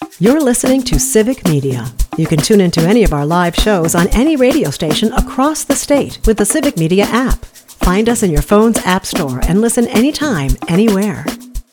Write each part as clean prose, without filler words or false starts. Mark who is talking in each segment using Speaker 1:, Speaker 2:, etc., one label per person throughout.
Speaker 1: You're listening to Civic Media. You can tune into any of our live shows on any radio station across the state with the Civic Media app. Find us in your phone's app store and listen anytime, anywhere.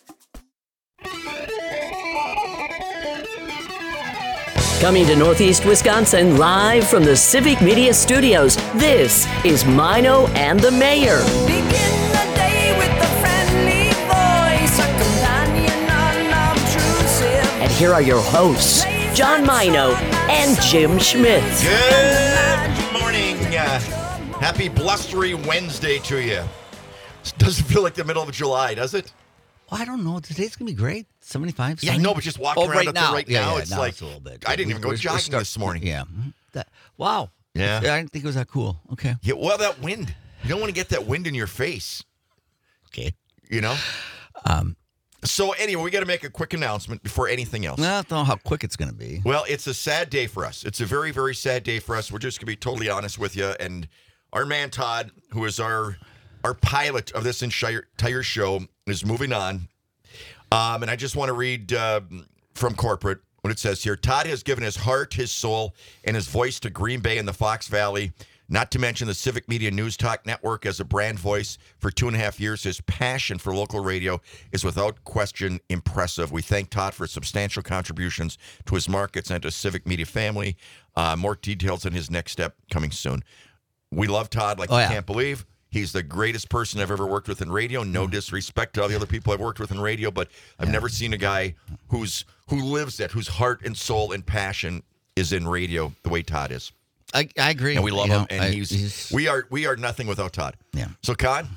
Speaker 2: Coming to Northeast Wisconsin live from the Civic Media Studios, this is Mino and the Mayor.
Speaker 3: Begin the day with a friendly voice, a companion unobtrusive.
Speaker 2: And here are your hosts, John Mino and Jim Schmidt.
Speaker 4: Good morning. Happy blustery Wednesday to you. Doesn't feel like the middle of July, does it?
Speaker 5: Well, I don't know. Today's going to be great. 75,
Speaker 4: Yeah, I know, but just walking around
Speaker 5: right
Speaker 4: up
Speaker 5: now.
Speaker 4: there right now, it's
Speaker 5: now
Speaker 4: like,
Speaker 5: it's a little bit.
Speaker 4: I didn't even go jogging this morning.
Speaker 5: Yeah. Wow.
Speaker 4: Yeah.
Speaker 5: I didn't think it was that cool. Okay.
Speaker 4: Yeah, well, that wind. You don't want to get that wind in your face,
Speaker 5: Okay.
Speaker 4: you know? So anyway, we got to make a quick announcement before anything else.
Speaker 5: Well, I don't know how quick it's going to be.
Speaker 4: Well, it's a sad day for us. It's a very, very sad day for us. We're just going to be totally honest with you. And our man, Todd, who is our pilot of this entire show, is moving on. And I just want to read from corporate what it says here. Todd has given his heart, his soul, and his voice to Green Bay and the Fox Valley, not to mention the Civic Media News Talk Network as a brand voice for 2.5 years. His passion for local radio is without question impressive. We thank Todd for substantial contributions to his markets and to Civic Media family. More details on his next step coming soon. We love Todd like you can't believe. He's the greatest person I've ever worked with in radio. No disrespect to all the other people I've worked with in radio, but I've never seen a guy who lives it, whose heart and soul and passion is in radio the way Todd is.
Speaker 5: I agree.
Speaker 4: And we love him, and we are nothing without Todd.
Speaker 5: Yeah.
Speaker 4: So, Con?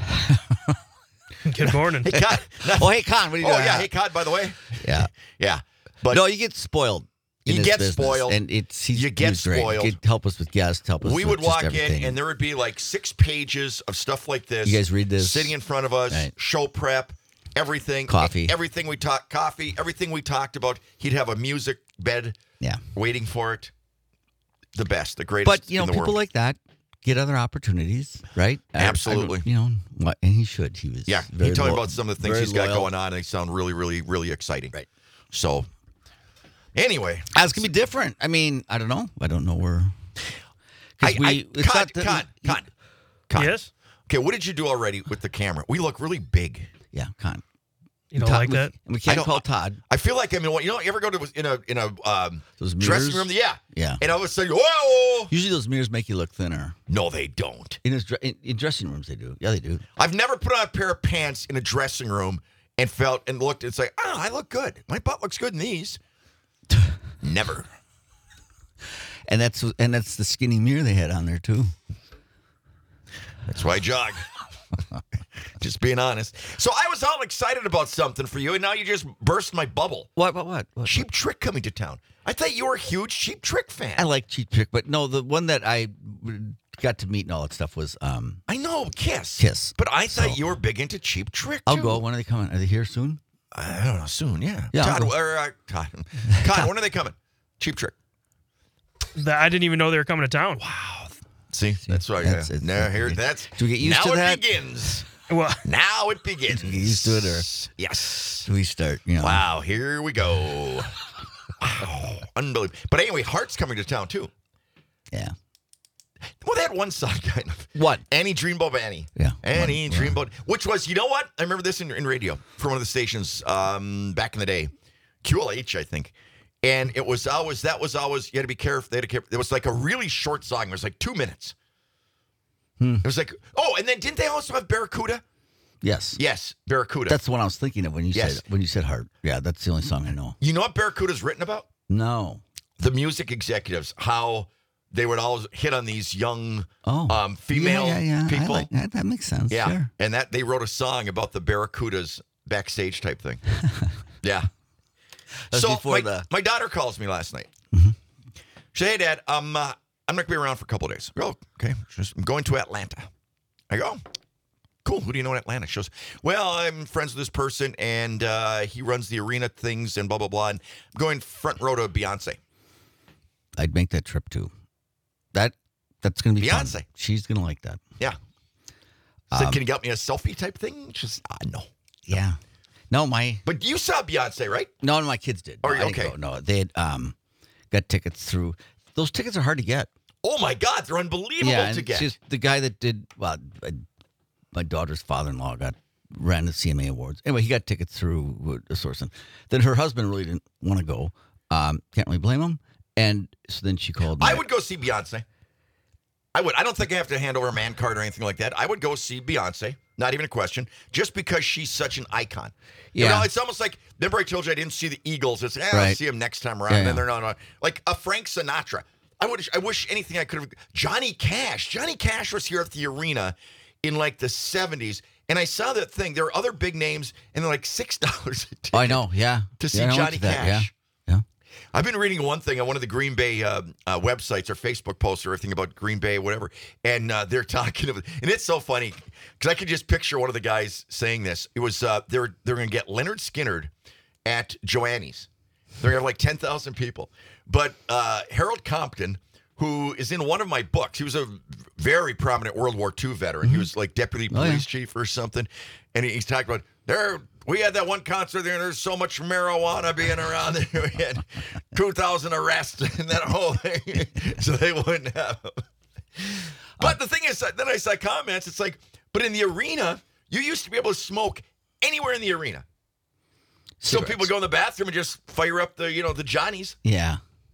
Speaker 6: Good morning.
Speaker 4: Hey, Con.
Speaker 5: Hey, Con, what are you doing?
Speaker 4: Oh, yeah. Hey, Con, by the way.
Speaker 5: Yeah.
Speaker 4: Yeah. But
Speaker 5: No, you get spoiled. in
Speaker 4: You
Speaker 5: this
Speaker 4: get
Speaker 5: business.
Speaker 4: spoiled.
Speaker 5: And
Speaker 4: You get
Speaker 5: he's great.
Speaker 4: spoiled.
Speaker 5: He'd help us with guests, help us
Speaker 4: we
Speaker 5: with
Speaker 4: would
Speaker 5: just
Speaker 4: walk
Speaker 5: everything.
Speaker 4: in, and there would be like 6 pages of stuff like this.
Speaker 5: You guys read this?
Speaker 4: Sitting in front of us,
Speaker 5: Right.
Speaker 4: show prep, everything.
Speaker 5: Coffee.
Speaker 4: Everything we talked, coffee, everything we talked about. He'd have a music bed waiting for it. The best, the greatest
Speaker 5: But,
Speaker 4: in the
Speaker 5: people
Speaker 4: world.
Speaker 5: like that get other opportunities, right?
Speaker 4: Absolutely.
Speaker 5: And he should. He was
Speaker 4: Yeah,
Speaker 5: very
Speaker 4: he told me
Speaker 5: loyal-
Speaker 4: about some of the things
Speaker 5: very
Speaker 4: he's got
Speaker 5: loyal.
Speaker 4: going on, and they sound really, really, really exciting.
Speaker 5: Right.
Speaker 4: So, anyway.
Speaker 5: That's going to be different. I mean, I don't know. I don't know where.
Speaker 4: Con.
Speaker 6: Yes?
Speaker 4: Okay, what did you do already with the camera? We look really big.
Speaker 5: Yeah, Con.
Speaker 6: You don't like that?
Speaker 5: We can't call Todd.
Speaker 4: I feel like, you ever go to in a
Speaker 5: Those
Speaker 4: dressing
Speaker 5: mirrors?
Speaker 4: room? Yeah.
Speaker 5: Yeah.
Speaker 4: And all of a sudden, whoa!
Speaker 5: Usually those mirrors make you look thinner.
Speaker 4: No, they don't.
Speaker 5: In dressing rooms, they do. Yeah, they do.
Speaker 4: I've never put on a pair of pants in a dressing room and felt and looked. It's like, I look good. My butt looks good in these. Never.
Speaker 5: And that's the skinny mirror they had on there too.
Speaker 4: That's why I jog. Just being honest. So I was all excited about something for you, and now you just burst my bubble.
Speaker 5: What?
Speaker 4: Cheap Trick coming to town. I thought you were a huge Cheap Trick fan.
Speaker 5: I like Cheap Trick, but no, the one that I got to meet and all that stuff was
Speaker 4: I know, Kiss.
Speaker 5: Kiss.
Speaker 4: But I thought you were big into Cheap Trick,
Speaker 5: I'll
Speaker 4: too.
Speaker 5: go. When are they coming? Are they here soon?
Speaker 4: I don't know. Soon, yeah.
Speaker 5: Yeah,
Speaker 4: Todd,
Speaker 5: I'll go.
Speaker 4: Todd, when are they coming? Cheap Trick.
Speaker 6: I didn't even know they were coming to town.
Speaker 4: Wow. See, that's right.
Speaker 5: That's-
Speaker 4: Now here, that's.
Speaker 5: Do we get used
Speaker 4: now
Speaker 5: to that?
Speaker 4: It begins.
Speaker 6: Well,
Speaker 4: Now it begins.
Speaker 5: Do we get used to it, or
Speaker 4: Yes.
Speaker 5: do we start?
Speaker 4: Wow, here we go. Wow, unbelievable. But anyway, Heart's coming to town too.
Speaker 5: Yeah.
Speaker 4: Well, they had one song kind of.
Speaker 5: What?
Speaker 4: Annie Dreamboat Annie.
Speaker 5: Yeah.
Speaker 4: Annie Dreamboat. Which was, you know what? I remember this in radio from one of the stations back in the day. QLH, I think. And it was always, you had to be careful. It was like a really short song. It was like 2 minutes. It was like, and then didn't they also have Barracuda?
Speaker 5: Yes.
Speaker 4: Yes, Barracuda.
Speaker 5: That's the one I was thinking of when you
Speaker 4: Yes.
Speaker 5: said Heart. Yeah, that's the only song I know.
Speaker 4: You know what Barracuda's written about?
Speaker 5: No.
Speaker 4: The music executives, how they would always hit on these young female people.
Speaker 5: I like that. That makes sense.
Speaker 4: Yeah,
Speaker 5: Sure.
Speaker 4: and that they wrote a song about the Barracudas backstage type thing. Yeah.
Speaker 5: That's
Speaker 4: So
Speaker 5: before
Speaker 4: my daughter calls me last night. She said, "Hey, Dad, I'm not going to be around for a couple of days." I go, "Okay, I'm going to Atlanta." I go, "Cool. Who do you know in Atlanta?" She goes, "Well, I'm friends with this person, and he runs the arena things and blah, blah, blah. And I'm going front row to Beyonce."
Speaker 5: I'd make that trip too. That's going to be
Speaker 4: Beyonce.
Speaker 5: fun. She's going to like that.
Speaker 4: Yeah. So can you get me a selfie type thing? Just, no.
Speaker 5: Yeah. No,
Speaker 4: But you saw Beyonce, right?
Speaker 5: no, my kids did.
Speaker 4: Oh,
Speaker 5: I didn't
Speaker 4: okay.
Speaker 5: go. No, they had got tickets through. Those tickets are hard to get.
Speaker 4: Oh my God, they're unbelievable
Speaker 5: Yeah,
Speaker 4: to
Speaker 5: and
Speaker 4: get.
Speaker 5: she's the guy that did. Well, my daughter's father-in-law ran the CMA Awards. Anyway, he got tickets through a source. And then her husband really didn't want to go. Can't really blame him. And so then she called me.
Speaker 4: I would go see Beyonce. I would. I don't think I have to hand over a man card or anything like that. I would go see Beyonce. Not even a question. Just because she's such an icon. You
Speaker 5: Yeah.
Speaker 4: know, it's almost like, remember I told you I didn't see the Eagles. It's, I'll
Speaker 5: Right.
Speaker 4: see them next time around.
Speaker 5: Yeah,
Speaker 4: And then
Speaker 5: yeah.
Speaker 4: they're not. Like a Frank Sinatra. I wish anything I could have. Johnny Cash. Johnny Cash was here at the arena in like the 70s. And I saw that thing. There are other big names, and they're like $6 a ticket.
Speaker 5: Oh, I know. Yeah.
Speaker 4: To see
Speaker 5: Yeah, I went
Speaker 4: Johnny
Speaker 5: to that,
Speaker 4: Cash.
Speaker 5: Yeah.
Speaker 4: I've been reading one thing on one of the Green Bay websites or Facebook posts or everything about Green Bay, whatever, and they're talking about, and it's so funny because I could just picture one of the guys saying this. It was they're going to get Leonard Skinner at Joanne's. They're going to have like 10,000 people, but Harold Compton, who is in one of my books, he was a very prominent World War II veteran. He was like deputy police chief or something, and he's talking about we had that one concert there, and there's so much marijuana being around there. We had 2,000 arrests and that whole thing. So they wouldn't have them. But the thing is, then I saw comments. It's like, but in the arena, you used to be able to smoke anywhere in the arena. So people go in the bathroom and just fire up the Johnnies.
Speaker 5: Yeah.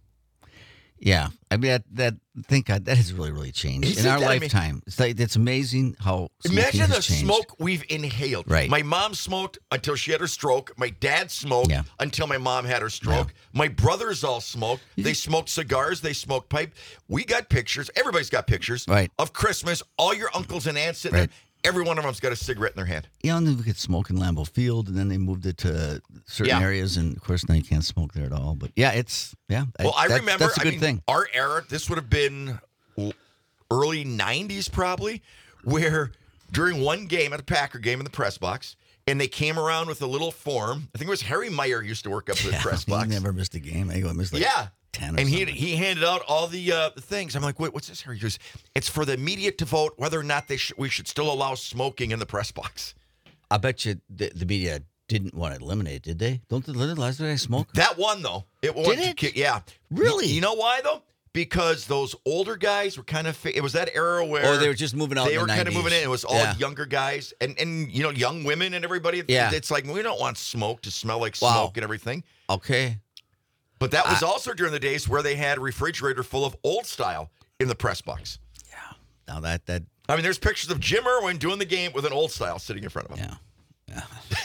Speaker 5: Yeah. I mean, thank God that has really, really changed
Speaker 4: Isn't
Speaker 5: in our
Speaker 4: that amazing?
Speaker 5: lifetime. It's amazing how smoking
Speaker 4: Imagine the
Speaker 5: has changed.
Speaker 4: smoke we've inhaled.
Speaker 5: Right.
Speaker 4: My mom smoked until she had her stroke. My dad smoked
Speaker 5: Yeah.
Speaker 4: until my mom had her stroke. My brothers all smoked. They smoked cigars. They smoked pipe. We got pictures. Everybody's got pictures
Speaker 5: Right.
Speaker 4: of Christmas. All your uncles and aunts sitting
Speaker 5: Right.
Speaker 4: there. Every one of them's got a cigarette in their hand.
Speaker 5: You know, and then we could smoke in Lambeau Field, and then they moved it to certain
Speaker 4: Yeah.
Speaker 5: areas, and of course now you can't smoke there at all. But yeah,
Speaker 4: Well, I remember.
Speaker 5: that's a good thing.
Speaker 4: Our era. This would have been early '90s, probably, where during one game at a Packer game in the press box, and they came around with a little form. I think it was Harry Meyer used to work up at the press
Speaker 5: He
Speaker 4: box.
Speaker 5: never missed a game. I missed like 10 or
Speaker 4: and
Speaker 5: something.
Speaker 4: he handed out all the things. I'm like, wait, what's this here? He goes, it's for the media to vote whether or not we should still allow smoking in the press box.
Speaker 5: I bet you the media didn't want to eliminate it, did they? Don't the last day I smoke?
Speaker 4: That one though, it won. Yeah,
Speaker 5: Really?
Speaker 4: You know why though? Because those older guys were kind of. It was that era where
Speaker 5: Or they were just moving out.
Speaker 4: they
Speaker 5: in
Speaker 4: were
Speaker 5: the
Speaker 4: kind of
Speaker 5: 90s.
Speaker 4: moving in. It was all
Speaker 5: Yeah.
Speaker 4: younger guys and young women and everybody.
Speaker 5: Yeah.
Speaker 4: It's like we don't want smoke to smell like
Speaker 5: Wow.
Speaker 4: smoke and everything.
Speaker 5: Okay.
Speaker 4: But that was also during the days where they had a refrigerator full of old style in the press box.
Speaker 5: Now that
Speaker 4: I mean, there's pictures of Jim Irwin doing the game with an old style sitting in front of him.
Speaker 5: yeah.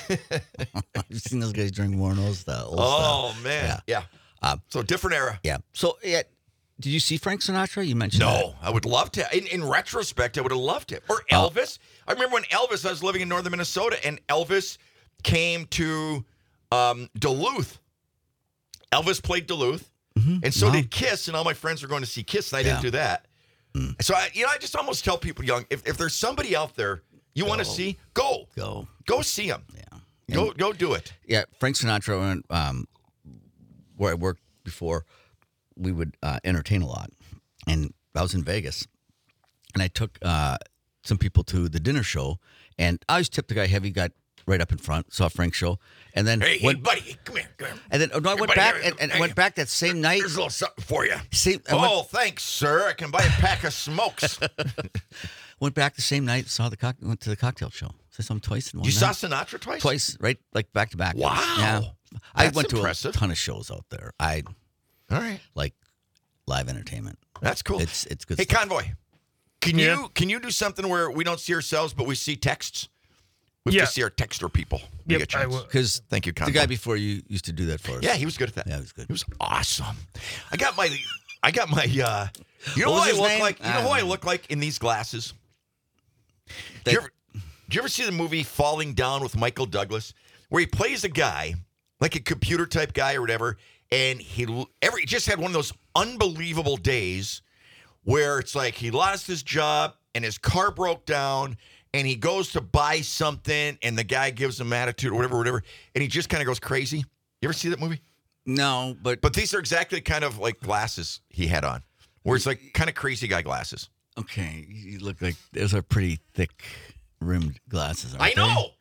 Speaker 5: I've seen those guys drink more than old style.
Speaker 4: Oh, man. Yeah. So different era.
Speaker 5: Yeah. So yeah, did you see Frank Sinatra? You mentioned
Speaker 4: No, I would love to. In retrospect, I would have loved it. Or Elvis. I remember when Elvis, I was living in northern Minnesota, and Elvis came to Duluth. Elvis played Duluth, and so did Kiss, and all my friends were going to see Kiss, and I didn't do that. So, I just almost tell people young, if there's somebody out there you want to see, go see them.
Speaker 5: Yeah.
Speaker 4: Go do it.
Speaker 5: Yeah, Frank Sinatra, where I worked before, we would entertain a lot. And I was in Vegas, and I took some people to the dinner show, and I always tipped the guy heavy, got right up in front, saw Frank's show, and then
Speaker 4: Hey, buddy, hey, come here.
Speaker 5: and then I went
Speaker 4: buddy,
Speaker 5: back
Speaker 4: here,
Speaker 5: and
Speaker 4: hey,
Speaker 5: went back that same night.
Speaker 4: Here's a little something for you. Thanks, sir. I can buy a pack of smokes.
Speaker 5: Went back the same night, went to the cocktail show. Saw some twice in one
Speaker 4: You
Speaker 5: night.
Speaker 4: saw Sinatra twice?
Speaker 5: Twice, right? Like back to back.
Speaker 4: Wow.
Speaker 5: Yeah. I
Speaker 4: That's
Speaker 5: went
Speaker 4: impressive.
Speaker 5: to a ton of shows out there. I
Speaker 4: All right.
Speaker 5: like live entertainment.
Speaker 4: That's cool.
Speaker 5: It's good
Speaker 4: Hey,
Speaker 5: stuff.
Speaker 4: Convoy, can you do something where we don't see ourselves, but we see texts? We have
Speaker 6: Yeah.
Speaker 4: to see our texter people. when we
Speaker 6: Yep,
Speaker 4: get a
Speaker 6: I
Speaker 4: chance.
Speaker 6: will.
Speaker 5: Because
Speaker 4: Thank you,
Speaker 5: the
Speaker 4: Convoy.
Speaker 5: guy before you used to do that for us.
Speaker 4: Yeah, he was good at that.
Speaker 5: Yeah, he was good.
Speaker 4: He was awesome. I got my you know
Speaker 5: What
Speaker 4: who
Speaker 5: was
Speaker 4: I
Speaker 5: his
Speaker 4: look
Speaker 5: name?
Speaker 4: like? You know who I look like in these glasses?
Speaker 5: That-
Speaker 4: Did you ever see the movie Falling Down with Michael Douglas, where he plays a guy, like a computer type guy or whatever, and he just had one of those unbelievable days where it's like he lost his job and his car broke down and he goes to buy something and the guy gives him attitude or whatever, and he just kind of goes crazy. You ever see that movie?
Speaker 5: No, but
Speaker 4: But these are exactly kind of like glasses he had on, where it's like kind of crazy guy glasses.
Speaker 5: okay, you look like those are pretty thick rimmed glasses.
Speaker 4: I
Speaker 5: Aren't they?
Speaker 4: know.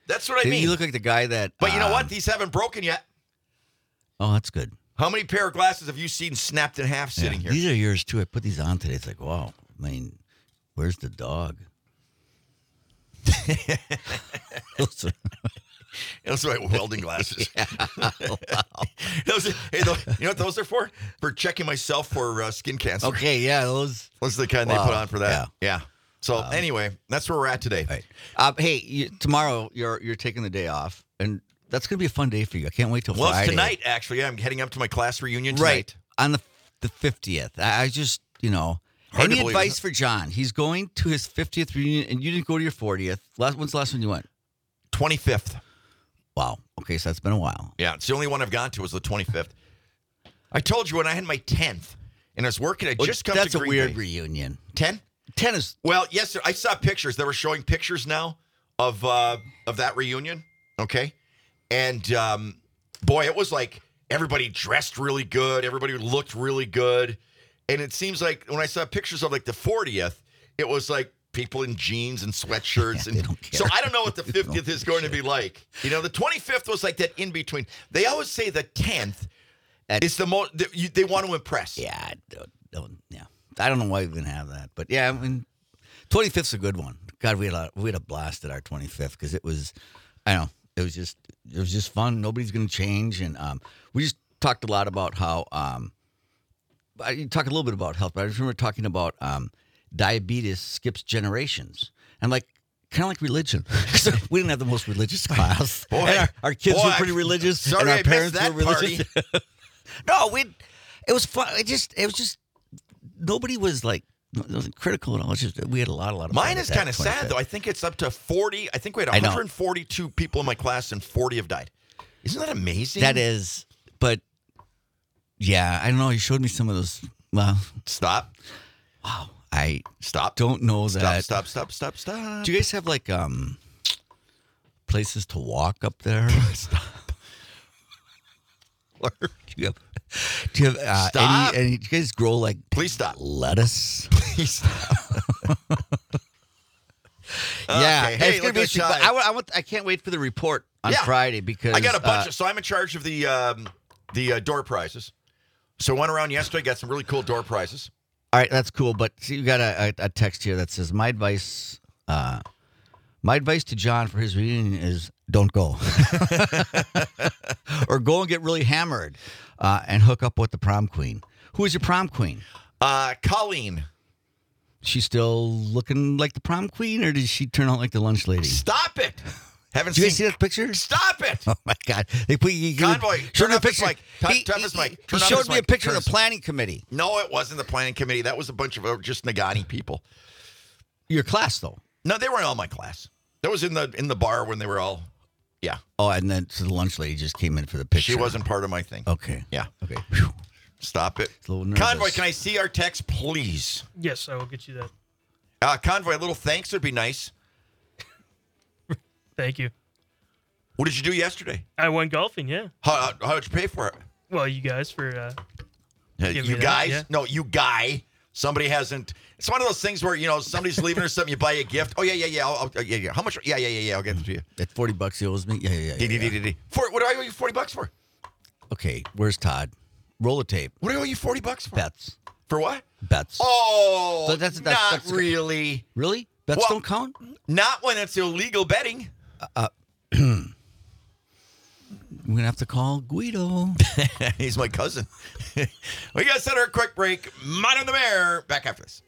Speaker 4: That's what I mean.
Speaker 5: You look like the guy that.
Speaker 4: But you know what? These haven't broken yet.
Speaker 5: Oh, that's good.
Speaker 4: How many pair of glasses have you seen snapped in half sitting here?
Speaker 5: These are yours too. I put these on today. It's like, wow. I mean, where's the dog?
Speaker 4: Those are my welding glasses. Those, hey, you know what those are for? For checking myself for skin cancer.
Speaker 5: Okay, yeah, those
Speaker 4: are the kind they put on for that. Yeah. So anyway, that's where we're at today.
Speaker 5: Right. Hey, tomorrow you're taking the day off, and that's gonna be a fun day for you. I can't wait till Friday.
Speaker 4: Well, it's tonight actually. I'm heading up to my class reunion tonight.
Speaker 5: Right on the 50th. I just any advice for John? He's going to his 50th reunion, and you didn't go to your 40th. When's the last one you went?
Speaker 4: 25th.
Speaker 5: Wow. Okay, so that's been a while.
Speaker 4: Yeah, it's the only one I've gone to was the 25th. I told you when I had my 10th, and I was working. I just come to
Speaker 5: That's a
Speaker 4: Green
Speaker 5: weird
Speaker 4: Bay.
Speaker 5: reunion.
Speaker 4: 10?
Speaker 5: 10 is
Speaker 4: Well, yes, I saw pictures. They were showing pictures now of that reunion. Okay, and boy, it was like everybody dressed really good. Everybody looked really good, and it seems like when I saw pictures of like the 40th, it was like people in jeans and sweatshirts.
Speaker 5: They don't care.
Speaker 4: So I don't know what the 50th is going to be like. You know, the 25th was like that in between. They always say the 10th is the most. They want to impress.
Speaker 5: Yeah, yeah. I don't know why we even have that, but yeah, I mean, 25th's a good one. God, we had a blast at our 25th because it was just fun. Nobody's going to change, and we just talked a lot about how you talk a little bit about health, but I just remember talking about diabetes skips generations, and like kind of like religion. We didn't have the most religious class.
Speaker 4: Boy,
Speaker 5: and our kids were pretty religious,
Speaker 4: sorry,
Speaker 5: and our
Speaker 4: I
Speaker 5: parents
Speaker 4: missed that
Speaker 5: were religious. No, it was fun. It was just nobody was like. It wasn't critical at all. It's just we had a lot of
Speaker 4: Mine
Speaker 5: fun
Speaker 4: is
Speaker 5: at
Speaker 4: kind of sad though. I think it's up to 40. I think we had 142 people in my class, and 40 have died. Isn't that amazing?
Speaker 5: That is, but yeah, I don't know. You showed me some of those. Well,
Speaker 4: Stop.
Speaker 5: wow, I
Speaker 4: Stop.
Speaker 5: don't know that.
Speaker 4: Stop.
Speaker 5: Do you guys have like places to walk up there?
Speaker 4: Stop.
Speaker 5: Or do you have
Speaker 4: Stop.
Speaker 5: any? Do you guys grow like
Speaker 4: Please stop.
Speaker 5: lettuce?
Speaker 4: Please stop.
Speaker 5: Yeah,
Speaker 4: Okay. Hey,
Speaker 5: it's gonna
Speaker 4: look
Speaker 5: be
Speaker 4: at
Speaker 5: interesting. But I can't wait for the report on
Speaker 4: Yeah.
Speaker 5: Friday because
Speaker 4: I got a bunch. So I'm in charge of the door prizes. So I went around yesterday, got some really cool door prizes.
Speaker 5: All right, that's cool. But see, you got a text here that says, My advice to John for his reunion is don't go. Or go and get really hammered and hook up with the prom queen. Who is your prom queen?
Speaker 4: Colleen.
Speaker 5: She's still looking like the prom queen, or did she turn out like the lunch lady?
Speaker 4: Stop it. Haven't
Speaker 5: Did you
Speaker 4: seen.
Speaker 5: guys see that picture?
Speaker 4: Stop it.
Speaker 5: Oh, my God. They put
Speaker 4: Convoy,
Speaker 5: showed
Speaker 4: turn
Speaker 5: me a
Speaker 4: off his
Speaker 5: picture.
Speaker 4: mic. Turn his mic.
Speaker 5: He
Speaker 4: Turn off
Speaker 5: showed
Speaker 4: his
Speaker 5: me a
Speaker 4: mic.
Speaker 5: picture
Speaker 4: Turn
Speaker 5: of the
Speaker 4: his-
Speaker 5: planning committee.
Speaker 4: No, it wasn't the planning committee. That was a bunch of just Nagani people.
Speaker 5: Your class, though.
Speaker 4: No, they weren't all my class. That was in the bar when they were all. Yeah,
Speaker 5: Oh, and then so the lunch lady just came in for the picture.
Speaker 4: she wasn't part of my thing.
Speaker 5: Okay.
Speaker 4: Yeah.
Speaker 5: Okay. Whew.
Speaker 4: Stop it.
Speaker 5: a little nervous.
Speaker 4: Convoy, can I see our text, please?
Speaker 6: Yes, I will get you that.
Speaker 4: Convoy, a little thanks would be nice.
Speaker 6: Thank you.
Speaker 4: What did you do yesterday?
Speaker 6: I went golfing, yeah.
Speaker 4: How did you pay for it?
Speaker 6: Well, you guys for Give me
Speaker 4: You
Speaker 6: that,
Speaker 4: guys?
Speaker 6: yeah.
Speaker 4: No, you guy. Somebody hasn't. It's one of those things where somebody's leaving or something. You buy a gift. Oh yeah. Yeah. How much? Yeah. I'll get it to you.
Speaker 5: That $40 he owes me? Yeah.
Speaker 4: For what do I owe you $40 for?
Speaker 5: Okay, where's Todd? Roll a tape.
Speaker 4: What do I owe you $40 for?
Speaker 5: Bets.
Speaker 4: For what?
Speaker 5: Bets.
Speaker 4: Oh,
Speaker 5: So that's
Speaker 4: not really.
Speaker 5: Really? Bets
Speaker 4: Well-
Speaker 5: don't count?
Speaker 4: Not when it's illegal betting.
Speaker 5: We're going to have to call Guido.
Speaker 4: He's my cousin. We got to set her a quick break. Mind on the Mayor. Back after this.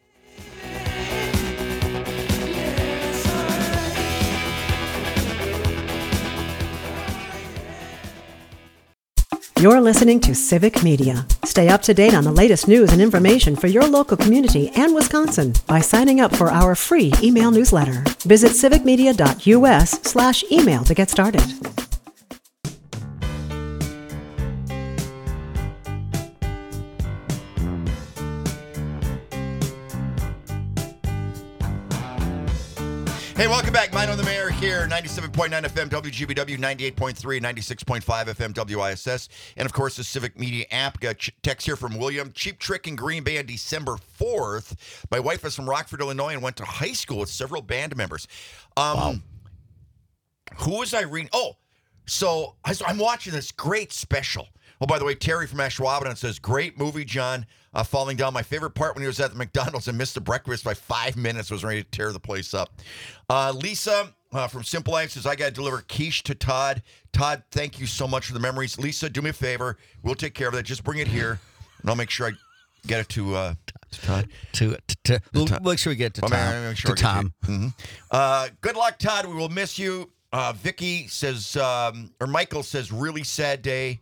Speaker 1: You're listening to Civic Media. Stay up to date on the latest news and information for your local community and Wisconsin by signing up for our free email newsletter. Visit civicmedia.us/email to get started.
Speaker 4: Hey, welcome back. Mind on the Mayor here, 97.9 FM WGBW, 98.3, 96.5 FM WISS, and of course the Civic Media app. Got text here from William. Cheap Trick in Green Bay on December 4th. My wife is from Rockford, Illinois, and went to high school with several band members.
Speaker 5: Wow.
Speaker 4: Who was I reading? Oh, so I'm watching this great special. Oh, by the way, Terry from Ashwaubenon says, great movie, John. Falling down. My favorite part when he was at the McDonald's and missed the breakfast by 5 minutes, was ready to tear the place up. Lisa from Simple Life says, I got to deliver quiche to Todd. Todd, thank you so much for the memories. Lisa, do me a favor. We'll take care of that. Just bring it here, and I'll make sure I get it to Todd.
Speaker 5: We'll make sure we get to Tom. To Tom.
Speaker 4: Good luck, Todd. We will miss you. Vicky says, or Michael says, really sad day.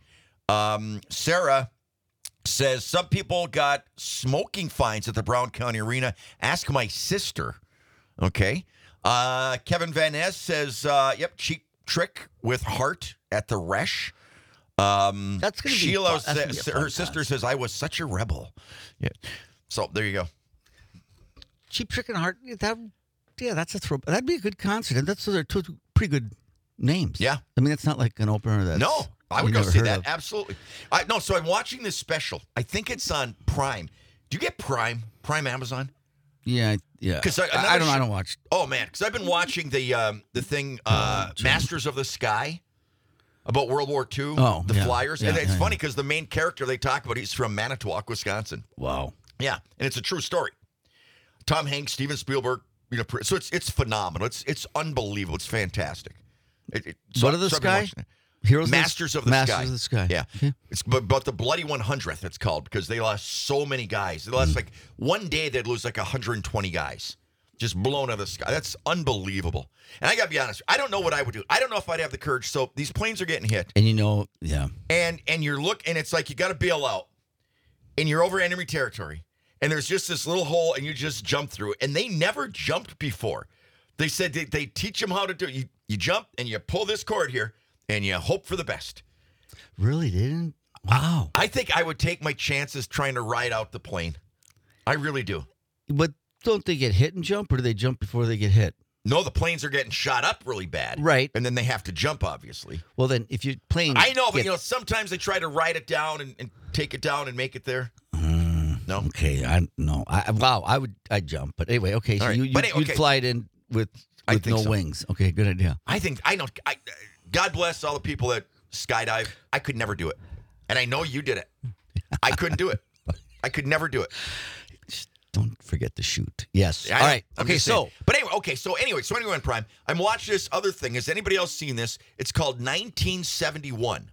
Speaker 4: Sarah says, some people got smoking fines at the Brown County Arena. Ask my sister. Okay. Kevin Van Ness says, yep, cheap trick with Hart at the Resch.
Speaker 5: That's going to be
Speaker 4: Sheila
Speaker 5: fun.
Speaker 4: says, her sister says, I was such a rebel. Yeah. So there you go.
Speaker 5: Cheap Trick and Heart. That's a throw. That'd be a good concert. And they're two pretty good names.
Speaker 4: Yeah.
Speaker 5: I mean, it's not like an opener that's...
Speaker 4: No, I would
Speaker 5: you
Speaker 4: go
Speaker 5: never
Speaker 4: see
Speaker 5: heard
Speaker 4: that.
Speaker 5: of.
Speaker 4: Absolutely. No, so I'm watching this special. I think it's on Prime. Do you get Prime? Prime Amazon?
Speaker 5: Yeah.
Speaker 4: 'Cause
Speaker 5: I don't watch.
Speaker 4: Oh, man, because I've been watching the thing, Masters of the Sky, about World War II, the Flyers. And it's funny because the main character they talk about, he's from Manitowoc, Wisconsin.
Speaker 5: Wow.
Speaker 4: Yeah, and it's a true story. Tom Hanks, Steven Spielberg, so it's phenomenal. It's unbelievable. It's fantastic.
Speaker 5: What of the Sky?
Speaker 4: Masters of the Sky.
Speaker 5: Masters of the Sky.
Speaker 4: Yeah.
Speaker 5: Okay.
Speaker 4: It's but the Bloody 100th, it's called, because they lost so many guys. They lost like one day they'd lose like 120 guys. Just blown out of the sky. That's unbelievable. And I got to be honest, I don't know what I would do. I don't know if I'd have the courage. So these planes are getting hit.
Speaker 5: And
Speaker 4: And you're and it's like you got to bail out. And you're over enemy territory. And there's just this little hole and you just jump through. And they never jumped before. They said they teach them how to do it. You jump and you pull this cord here and you hope for the best.
Speaker 5: Really didn't? Wow.
Speaker 4: I think I would take my chances trying to ride out the plane. I really do.
Speaker 5: But don't they get hit and jump, or do they jump before they get hit?
Speaker 4: No, the planes are getting shot up really bad.
Speaker 5: Right.
Speaker 4: And then they have to jump, obviously.
Speaker 5: Well, then if your plane...
Speaker 4: I know, but sometimes they try to ride it down and take it down and make it there. No?
Speaker 5: Okay, I'd jump. But anyway, okay, so
Speaker 4: right.
Speaker 5: you'd fly it in with no wings. Okay, good idea.
Speaker 4: God bless all the people that skydive. I could never do it. And I know you did it. I couldn't do it. I could never do it.
Speaker 5: Don't forget to shoot. Yes. All right. Okay, so
Speaker 4: anyway, on Prime, I'm watching this other thing. Has anybody else seen this? It's called 1971.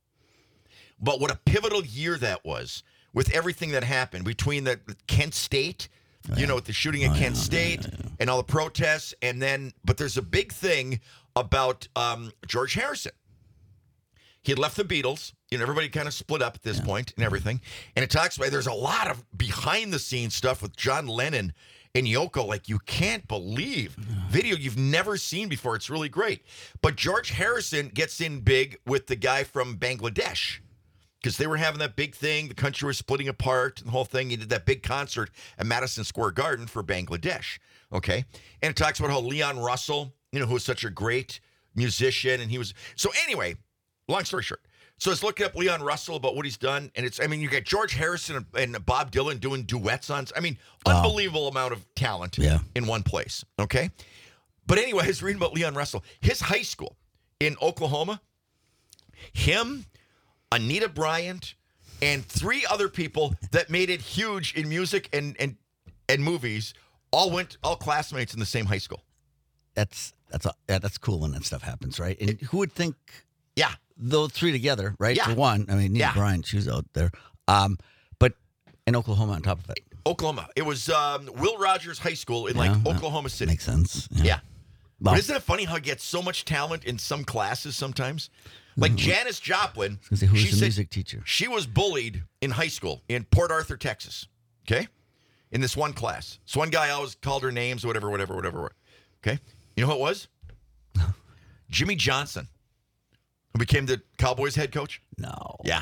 Speaker 4: But what a pivotal year that was with everything that happened between the Kent State, with the shooting at Kent State and all the protests. And then, but there's a big thing about George Harrison. He had left the Beatles. Everybody kind of split up at this point and everything. And it talks about, there's a lot of behind-the-scenes stuff with John Lennon and Yoko, like you can't believe. Video you've never seen before. It's really great. But George Harrison gets in big with the guy from Bangladesh because they were having that big thing. The country was splitting apart and the whole thing. He did that big concert at Madison Square Garden for Bangladesh. Okay? And it talks about how Leon Russell, who was such a great musician, and he was... So anyway, long story short. So it's looking up Leon Russell about what he's done. And you got George Harrison and Bob Dylan doing duets on, unbelievable amount of talent in one place. Okay. But anyway, I was reading about Leon Russell. His high school in Oklahoma, him, Anita Bryant, and 3 other people that made it huge in music and movies, all classmates in the same high school.
Speaker 5: That's cool when that stuff happens, right? And who would think?
Speaker 4: Yeah.
Speaker 5: Those 3 together, right?
Speaker 4: Yeah.
Speaker 5: For one, Neil Bryan, she was out there. But in Oklahoma on top of it.
Speaker 4: Oklahoma. It was Will Rogers High School in Oklahoma City.
Speaker 5: Makes sense.
Speaker 4: Yeah.
Speaker 5: Well,
Speaker 4: but isn't it funny how you get so much talent in some classes sometimes? Like Janis Joplin.
Speaker 5: Who's the music teacher?
Speaker 4: She was bullied in high school in Port Arthur, Texas. Okay? In this one class. So one guy always called her names, whatever. Okay? You know who it was? Jimmy Johnson. Who became the Cowboys head coach?
Speaker 5: No.
Speaker 4: Yeah.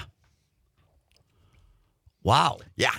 Speaker 5: Wow.
Speaker 4: Yeah.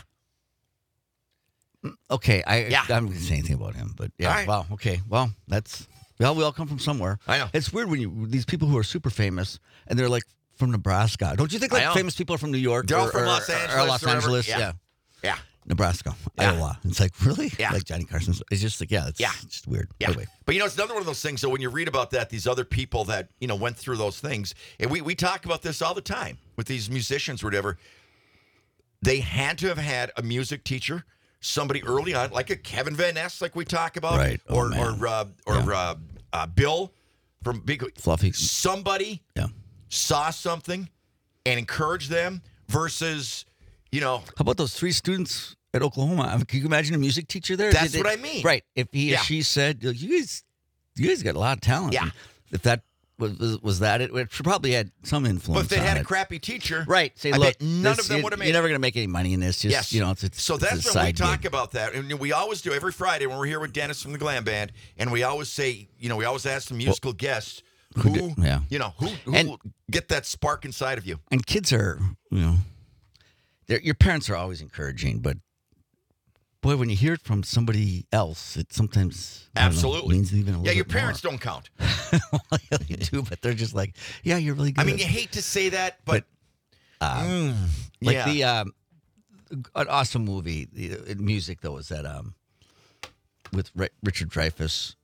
Speaker 5: Okay. I'm not going to say anything about him, but yeah.
Speaker 4: All right.
Speaker 5: Wow. Okay. Well, we all come from somewhere.
Speaker 4: I know.
Speaker 5: It's weird when these people who are super famous and they're like from Nebraska. Don't you think famous people are from New York?
Speaker 4: They're all from Los Angeles.
Speaker 5: Or Los Angeles.
Speaker 4: Yeah.
Speaker 5: Nebraska,
Speaker 4: Yeah.
Speaker 5: Iowa. It's like, really?
Speaker 4: Yeah.
Speaker 5: Like Johnny Carson's. It's just like, it's just weird.
Speaker 4: Yeah.
Speaker 5: Anyway.
Speaker 4: But it's another one of those things. So when you read about that, these other people that, went through those things, and we talk about this all the time with these musicians or whatever. They had to have had a music teacher, somebody early on, like a Kevin Van Ness, like we talk about,
Speaker 5: Right. Oh,
Speaker 4: or
Speaker 5: man.
Speaker 4: Bill from Big
Speaker 5: Fluffy.
Speaker 4: Somebody saw something and encouraged them versus,
Speaker 5: How about those 3 students at Oklahoma? I mean, can you imagine a music teacher there?
Speaker 4: That's what I mean.
Speaker 5: Right. If he or she said, you guys got a lot of talent.
Speaker 4: Yeah.
Speaker 5: And if that was that, it probably had some influence.
Speaker 4: But if they had
Speaker 5: on
Speaker 4: a
Speaker 5: it.
Speaker 4: crappy teacher,
Speaker 5: Right. Say,
Speaker 4: I
Speaker 5: look,
Speaker 4: bet none
Speaker 5: this-
Speaker 4: of them would have made
Speaker 5: You're
Speaker 4: it.
Speaker 5: never going to make any money in this. Just,
Speaker 4: Yes.
Speaker 5: it's
Speaker 4: so
Speaker 5: a
Speaker 4: that's when we
Speaker 5: side
Speaker 4: talk
Speaker 5: gig.
Speaker 4: about that. And we always do every Friday when we're here with Dennis from the Glam Band. And we always say, we always ask the musical guests who
Speaker 5: And-
Speaker 4: get that spark inside of you.
Speaker 5: And kids are, your parents are always encouraging, but boy, when you hear it from somebody else, it sometimes I don't know,
Speaker 4: Absolutely.
Speaker 5: means even a little
Speaker 4: Yeah, your
Speaker 5: bit
Speaker 4: parents
Speaker 5: more.
Speaker 4: don't count.
Speaker 5: You do, but they're just like, yeah, you're really good.
Speaker 4: I mean, you hate to say that, but
Speaker 5: like
Speaker 4: yeah.
Speaker 5: an awesome movie, the music though was that with Richard Dreyfuss,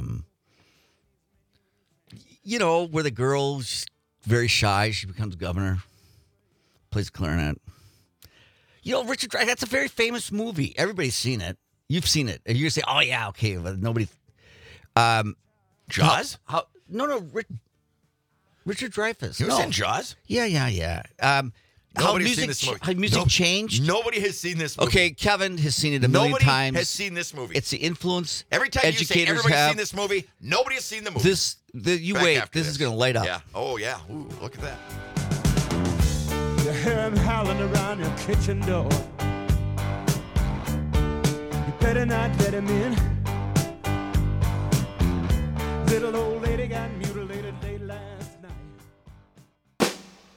Speaker 5: where the girl's very shy, she becomes governor, plays clarinet. Richard Dreyfuss, that's a very famous movie. Everybody's seen it. You've seen it. And you're going to say, oh, yeah, okay, but nobody.
Speaker 4: Jaws?
Speaker 5: No, Richard Dreyfuss.
Speaker 4: He was in Jaws?
Speaker 5: Yeah. How
Speaker 4: Nobody's seen
Speaker 5: music,
Speaker 4: this movie.
Speaker 5: how music changed.
Speaker 4: Nobody has seen this movie.
Speaker 5: Okay, Kevin has seen it a million
Speaker 4: Nobody
Speaker 5: times.
Speaker 4: has seen this movie.
Speaker 5: It's the influence
Speaker 4: Every time you say
Speaker 5: educators
Speaker 4: everybody's
Speaker 5: have.
Speaker 4: seen this movie, nobody has seen the movie.
Speaker 5: You
Speaker 4: Back
Speaker 5: wait.
Speaker 4: after
Speaker 5: This is going to light up.
Speaker 4: Yeah. Oh, yeah. Ooh, look at that.
Speaker 7: You hear him howling around your kitchen door. You better not let him in. Little old lady got mutilated late last night.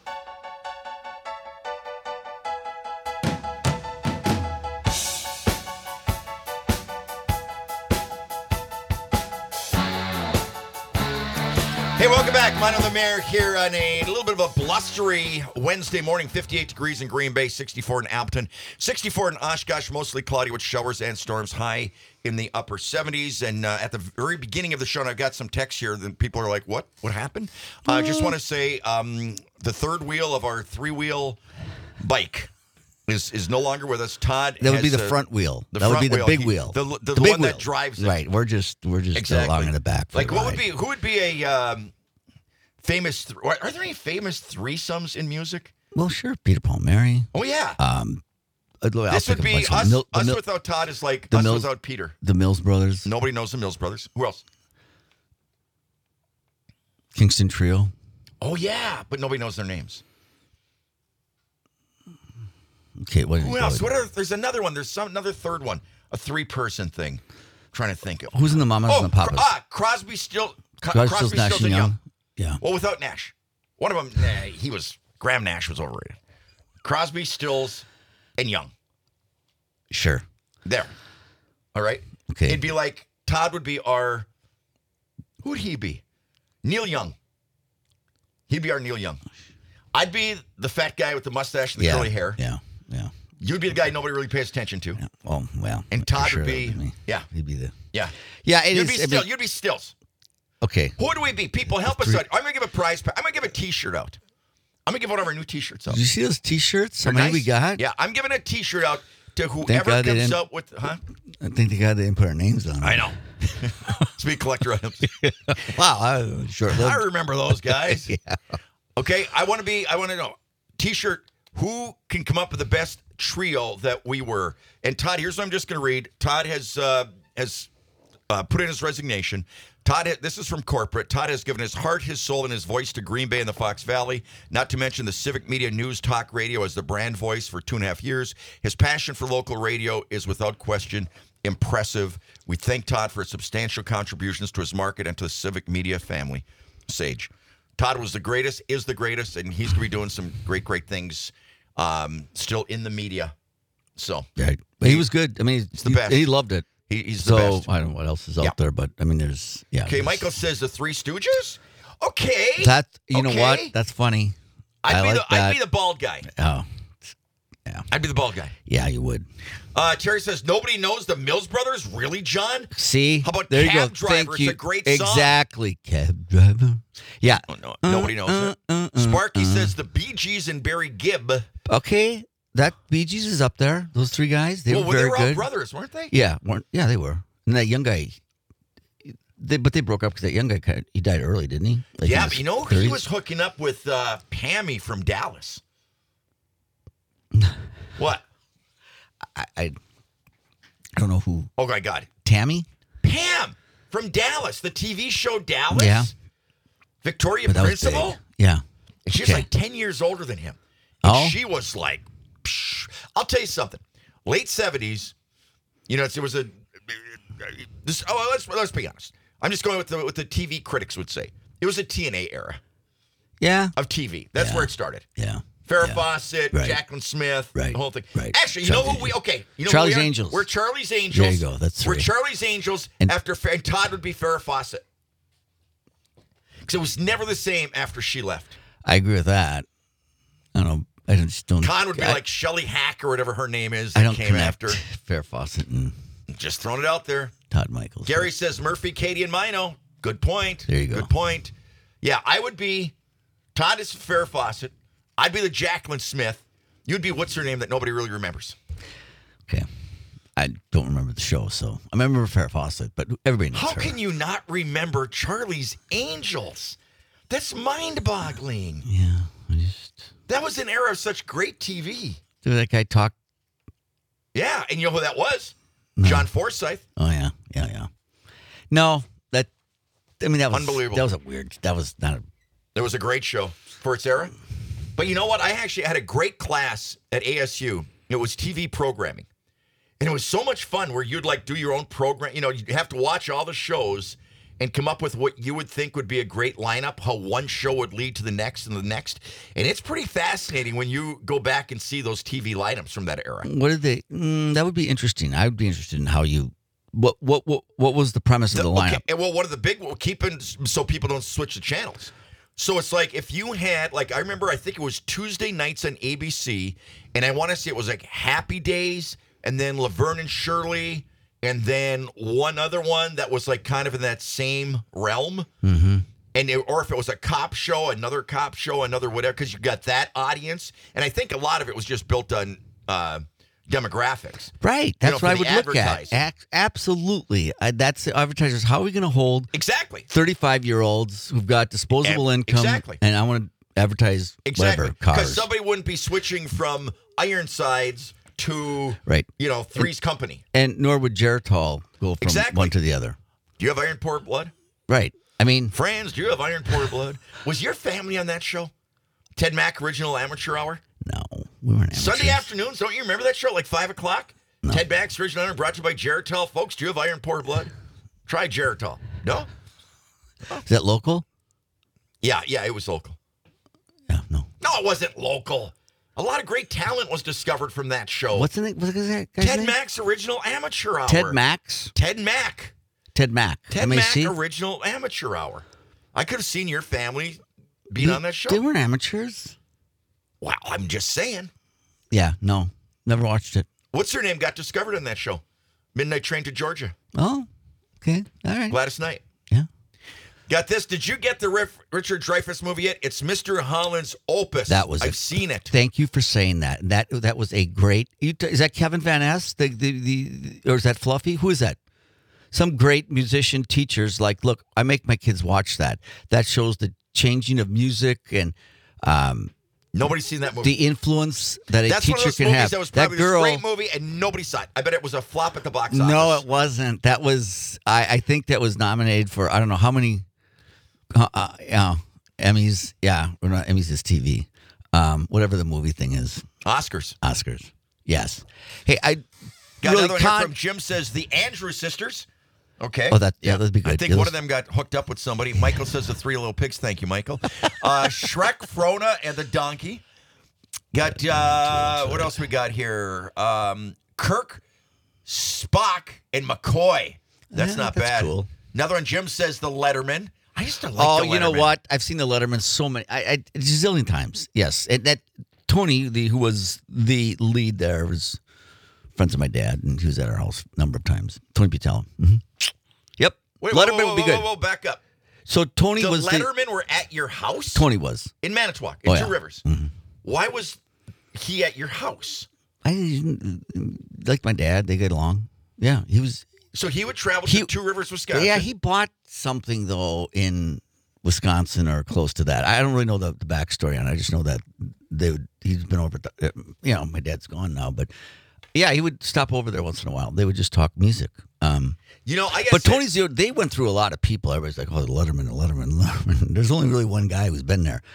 Speaker 4: Hey, welcome back. Mine on the Mayor here on a little bit of a blustery Wednesday morning. 58 degrees in Green Bay, 64 in Appleton, 64 in Oshkosh, mostly cloudy with showers and storms, high in the upper 70s. And at the very beginning of the show, and I've got some texts here, then people are like, what happened? I just want to say the third wheel of our 3-wheel bike is no longer with us. Todd
Speaker 5: That would
Speaker 4: has,
Speaker 5: be the front wheel.
Speaker 4: the
Speaker 5: That would
Speaker 4: front
Speaker 5: be the
Speaker 4: wheel.
Speaker 5: big wheel.
Speaker 4: The
Speaker 5: big
Speaker 4: one
Speaker 5: wheel.
Speaker 4: that drives it.
Speaker 5: Right. We're just
Speaker 4: Exactly.
Speaker 5: along in the back. For
Speaker 4: Like,
Speaker 5: the
Speaker 4: who
Speaker 5: ride.
Speaker 4: would be a famous? Are there any famous threesomes in music?
Speaker 5: Well, sure. Peter, Paul, Mary.
Speaker 4: Oh yeah.
Speaker 5: This
Speaker 4: this would be us. Us without Todd is like
Speaker 5: the
Speaker 4: us
Speaker 5: Mills-
Speaker 4: without Peter.
Speaker 5: the Mills Brothers,
Speaker 4: Nobody knows the Mills Brothers. Who else?
Speaker 5: Kingston Trio.
Speaker 4: Oh yeah, but nobody knows their names.
Speaker 5: Okay, what?
Speaker 4: Who else? There's another one. There's another third one. A 3-person thing. I'm trying to think of.
Speaker 5: Who's in the Mamas and the Papas?
Speaker 4: Crosby, Still.
Speaker 5: Crosby, Stills, Nash
Speaker 4: Stills,
Speaker 5: and
Speaker 4: and
Speaker 5: Young. Yeah.
Speaker 4: Well, without Nash. One of them, Graham Nash was overrated. Crosby, Stills, and Young.
Speaker 5: Sure.
Speaker 4: There. All right?
Speaker 5: Okay.
Speaker 4: It'd be like, Todd would be our, who would he be? Neil Young. He'd be our Neil Young. I'd be the fat guy with the mustache and the curly hair.
Speaker 5: Yeah.
Speaker 4: You'd be the guy nobody really pays attention to.
Speaker 5: Yeah. Oh, well.
Speaker 4: And
Speaker 5: for
Speaker 4: Todd
Speaker 5: sure
Speaker 4: would be,
Speaker 5: that me.
Speaker 4: yeah.
Speaker 5: He'd be the.
Speaker 4: Yeah.
Speaker 5: Yeah, it
Speaker 4: You'd
Speaker 5: is.
Speaker 4: be
Speaker 5: I mean,
Speaker 4: You'd be Stills.
Speaker 5: okay.
Speaker 4: Who do we be? People, help us out. I'm going to give a prize. I'm going to give a T-shirt out. I'm going to give one of our new T-shirts out.
Speaker 5: Did you see those T-shirts? How
Speaker 4: They're
Speaker 5: many
Speaker 4: nice.
Speaker 5: we got?
Speaker 4: Yeah, I'm giving a T-shirt out to whoever
Speaker 5: God they
Speaker 4: comes
Speaker 5: didn't-
Speaker 4: up with, huh?
Speaker 5: I think the guy didn't put our names on it.
Speaker 4: I know. It's me collector items.
Speaker 5: Wow. Short
Speaker 4: I
Speaker 5: lived.
Speaker 4: remember those guys.
Speaker 5: Yeah.
Speaker 4: Okay, I want to know, T-shirt, who can come up with the best trio that we were? And Todd, here's what I'm just going to read. Todd has put in his resignation. Todd, this is from corporate. Todd has given his heart, his soul, and his voice to Green Bay and the Fox Valley, not to mention the Civic Media News Talk Radio as the brand voice for 2.5 years. His passion for local radio is without question impressive. We thank Todd for his substantial contributions to his market and to the Civic Media family. Sage. Todd was the greatest, is the greatest, and he's going to be doing some great, great things still in the media. So,
Speaker 5: Right. But he was good. I mean,
Speaker 4: He's the best.
Speaker 5: He loved it.
Speaker 4: he's the
Speaker 5: So
Speaker 4: best.
Speaker 5: I don't know what else is
Speaker 4: Yeah.
Speaker 5: out there, but I mean, there's
Speaker 4: Okay,
Speaker 5: there's-
Speaker 4: Michael says the Three Stooges. Okay.
Speaker 5: That you know
Speaker 4: Okay.
Speaker 5: what? That's funny. I like
Speaker 4: I'd
Speaker 5: that.
Speaker 4: be the bald guy.
Speaker 5: Oh, yeah.
Speaker 4: I'd I'd be the bald guy.
Speaker 5: Yeah, you would.
Speaker 4: Terry says, nobody knows the Mills Brothers? Really, John?
Speaker 5: See?
Speaker 4: How about
Speaker 5: there
Speaker 4: Cab
Speaker 5: you go.
Speaker 4: Driver?
Speaker 5: Thank
Speaker 4: It's
Speaker 5: you.
Speaker 4: a great song.
Speaker 5: Exactly. Cab Driver. Yeah.
Speaker 4: Oh, no, nobody knows it. Sparky says the Bee Gees and Barry Gibb.
Speaker 5: Okay. That Bee Gees is up there. Those three guys. They were very
Speaker 4: they were all
Speaker 5: good.
Speaker 4: brothers, weren't they?
Speaker 5: Yeah. Yeah, they were. And that young guy, but they broke up because that young guy, he died early, didn't he? Like
Speaker 4: Yeah,
Speaker 5: in
Speaker 4: but
Speaker 5: his
Speaker 4: you know,
Speaker 5: 30s?
Speaker 4: he was hooking up with Pammy from Dallas. What?
Speaker 5: I don't know who.
Speaker 4: Oh, my God.
Speaker 5: Tammy?
Speaker 4: Pam from Dallas, the TV show Dallas.
Speaker 5: Yeah.
Speaker 4: Victoria
Speaker 5: But that was
Speaker 4: Principal.
Speaker 5: big. Yeah.
Speaker 4: And she's
Speaker 5: Okay.
Speaker 4: like 10 years older than him. And
Speaker 5: Oh?
Speaker 4: she was like, psh. I'll tell you something. Late 70s, you know, it was a. Let's be honest. I'm just going with what the TV critics would say. It was a TNA era
Speaker 5: Yeah.
Speaker 4: of TV. That's
Speaker 5: Yeah.
Speaker 4: where it started.
Speaker 5: Yeah.
Speaker 4: Farrah
Speaker 5: Yeah.
Speaker 4: Fawcett,
Speaker 5: Right.
Speaker 4: Jacqueline Smith,
Speaker 5: Right.
Speaker 4: the whole thing.
Speaker 5: Right.
Speaker 4: Actually, you know
Speaker 5: Charlie's
Speaker 4: who we? Okay, you know
Speaker 5: Charlie's
Speaker 4: who we are?
Speaker 5: Angels.
Speaker 4: We're Charlie's Angels.
Speaker 5: There you go. That's
Speaker 4: We're
Speaker 5: three.
Speaker 4: Charlie's Angels.
Speaker 5: And
Speaker 4: and Todd would be Farrah Fawcett. Because it was never the same after she left.
Speaker 5: I agree with that. I don't know. I just don't.
Speaker 4: Con would be like Shelley Hack or whatever her name is
Speaker 5: I
Speaker 4: that
Speaker 5: don't
Speaker 4: came
Speaker 5: connect
Speaker 4: after.
Speaker 5: Farrah Fawcett and
Speaker 4: Just throwing it out there.
Speaker 5: Todd Michaels.
Speaker 4: Gary says Murphy, Katie, and Mino. Good point.
Speaker 5: There you go.
Speaker 4: Good point. Yeah, I would be Todd is Farrah Fawcett. I'd be the Jacqueline Smith. You'd be what's her name that nobody really remembers.
Speaker 5: Okay. I don't remember the show, so I remember Farrah Fawcett, but everybody knows
Speaker 4: How
Speaker 5: her.
Speaker 4: can you not remember Charlie's Angels? That's mind-boggling.
Speaker 5: Yeah. I just.
Speaker 4: That was an era of such great TV.
Speaker 5: Did that guy talk?
Speaker 4: Yeah, and you know who that was?
Speaker 5: No.
Speaker 4: John Forsythe.
Speaker 5: Oh, yeah. Yeah, yeah. No, that. I mean, that was.
Speaker 4: Unbelievable.
Speaker 5: That was a weird. That was not a.
Speaker 4: It was a great show for its era. But you know what? I actually had a great class at ASU. It was TV programming. And it was so much fun where you'd like do your own program. You know, you'd have to watch all the shows and come up with what you would think would be a great lineup, how one show would lead to the next and the next. And it's pretty fascinating when you go back and see those TV lineups from that era.
Speaker 5: What did they? That would be interesting. I would be interested in how you. What was the premise of the lineup?
Speaker 4: Okay, well, one of the big keeping so people don't switch the channels. So it's like if you had, like, I remember, I think it was Tuesday nights on ABC, and I want to say it was like Happy Days, and then Laverne and Shirley, and then one other one that was like kind of in that same realm. Mm-hmm. Or if it was a cop show, another whatever, because you got that audience. And I think a lot of it was just built on demographics.
Speaker 5: Right. That's
Speaker 4: for
Speaker 5: what I
Speaker 4: the
Speaker 5: would look at.
Speaker 4: advertising.
Speaker 5: Absolutely. That's the advertisers. How are we going to hold
Speaker 4: Exactly.
Speaker 5: 35-year-olds who've got disposable income?
Speaker 4: Exactly.
Speaker 5: And I want to advertise
Speaker 4: Exactly.
Speaker 5: whatever,
Speaker 4: Because
Speaker 5: cars.
Speaker 4: somebody wouldn't be switching from Ironsides to,
Speaker 5: Right.
Speaker 4: Three's Company.
Speaker 5: And nor would Geritol go from
Speaker 4: Exactly.
Speaker 5: one to the other.
Speaker 4: Do you have Iron Poor Blood?
Speaker 5: Right. I mean,
Speaker 4: Friends, do you have Iron Poor Blood? Was your family on that show? Ted Mack Original Amateur Hour?
Speaker 5: no, we weren't amateurs.
Speaker 4: Sunday afternoons, don't you remember that show? Like 5 o'clock? No. Ted Mack's Original Hour brought to you by Geritol. Folks, do you have Iron Poor Blood? Try Geritol. No?
Speaker 5: Is that local?
Speaker 4: Yeah, it was local.
Speaker 5: Yeah, no.
Speaker 4: No, it wasn't local. A lot of great talent was discovered from that show.
Speaker 5: What's the name? What's that guy's
Speaker 4: Ted
Speaker 5: name?
Speaker 4: Mack's Original Amateur Hour.
Speaker 5: Ted Max?
Speaker 4: Ted Mack.
Speaker 5: Ted Mack.
Speaker 4: Ted Mack
Speaker 5: MAC?
Speaker 4: Original Amateur Hour. I could have seen your family being on that show.
Speaker 5: They weren't amateurs.
Speaker 4: Wow, I'm just saying.
Speaker 5: Yeah, no. Never watched it.
Speaker 4: What's her name got discovered in that show? Midnight Train to Georgia.
Speaker 5: Oh, okay. All right.
Speaker 4: Gladys Knight.
Speaker 5: Yeah.
Speaker 4: Got this. Did you get the Richard Dreyfuss movie yet? It's Mr. Holland's opus.
Speaker 5: That was
Speaker 4: I've seen it.
Speaker 5: Thank you for saying that. That was a great. Is that Kevin Van Ness? Or is that Fluffy? Who is that? Some great musician teachers like, look, I make my kids watch that. That shows the changing of music and
Speaker 4: Nobody's seen that movie.
Speaker 5: the influence that a
Speaker 4: That's one of
Speaker 5: teacher
Speaker 4: those
Speaker 5: can
Speaker 4: movies
Speaker 5: have.
Speaker 4: that was
Speaker 5: That
Speaker 4: probably
Speaker 5: girl.
Speaker 4: this great movie, and nobody saw it. I bet it was a flop at the box office.
Speaker 5: No, it wasn't. That was. I think that was nominated for I don't know how many. Emmys. Yeah, or not Emmys is TV. Whatever the movie thing is.
Speaker 4: Oscars.
Speaker 5: Oscars. Yes. Hey, I
Speaker 4: Got
Speaker 5: really
Speaker 4: another one here
Speaker 5: can't.
Speaker 4: from Jim says the Andrews sisters. Okay.
Speaker 5: Oh, that'd be good.
Speaker 4: I think
Speaker 5: Yeah,
Speaker 4: one
Speaker 5: those-
Speaker 4: of them got hooked up with somebody. Michael says the Three Little Pigs. Thank you, Michael. Shrek, Frona, and the donkey. Got what else we got here? Kirk, Spock, and McCoy. That's
Speaker 5: Yeah,
Speaker 4: not
Speaker 5: that's
Speaker 4: bad.
Speaker 5: cool.
Speaker 4: Another one. Jim says the Letterman. I used to like
Speaker 5: Oh,
Speaker 4: the
Speaker 5: you know
Speaker 4: Letterman.
Speaker 5: what? I've seen the Letterman so many, a zillion times. Yes, that Tony, who was the lead there, was friends of my dad, and he was at our house a number of times. Tony Patello. Mm-hmm. Yep.
Speaker 4: Wait,
Speaker 5: Letterman would be good.
Speaker 4: Whoa, back up.
Speaker 5: So Tony
Speaker 4: The
Speaker 5: was
Speaker 4: Letterman were at your house?
Speaker 5: Tony was.
Speaker 4: In Manitowoc, in
Speaker 5: Oh,
Speaker 4: Two
Speaker 5: yeah.
Speaker 4: Rivers.
Speaker 5: Mm-hmm.
Speaker 4: Why was he at your house?
Speaker 5: I like my dad. They get along. Yeah, he was.
Speaker 4: So he would travel to Two Rivers, Wisconsin.
Speaker 5: Yeah, he bought something though in Wisconsin or close to that. I don't really know the backstory on it. I just know that he's been over. My dad's gone now, but yeah, he would stop over there once in a while. They would just talk music.
Speaker 4: I guess.
Speaker 5: But Tony's, they went through a lot of people. Everybody's like, oh, Letterman. There's only really one guy who's been there,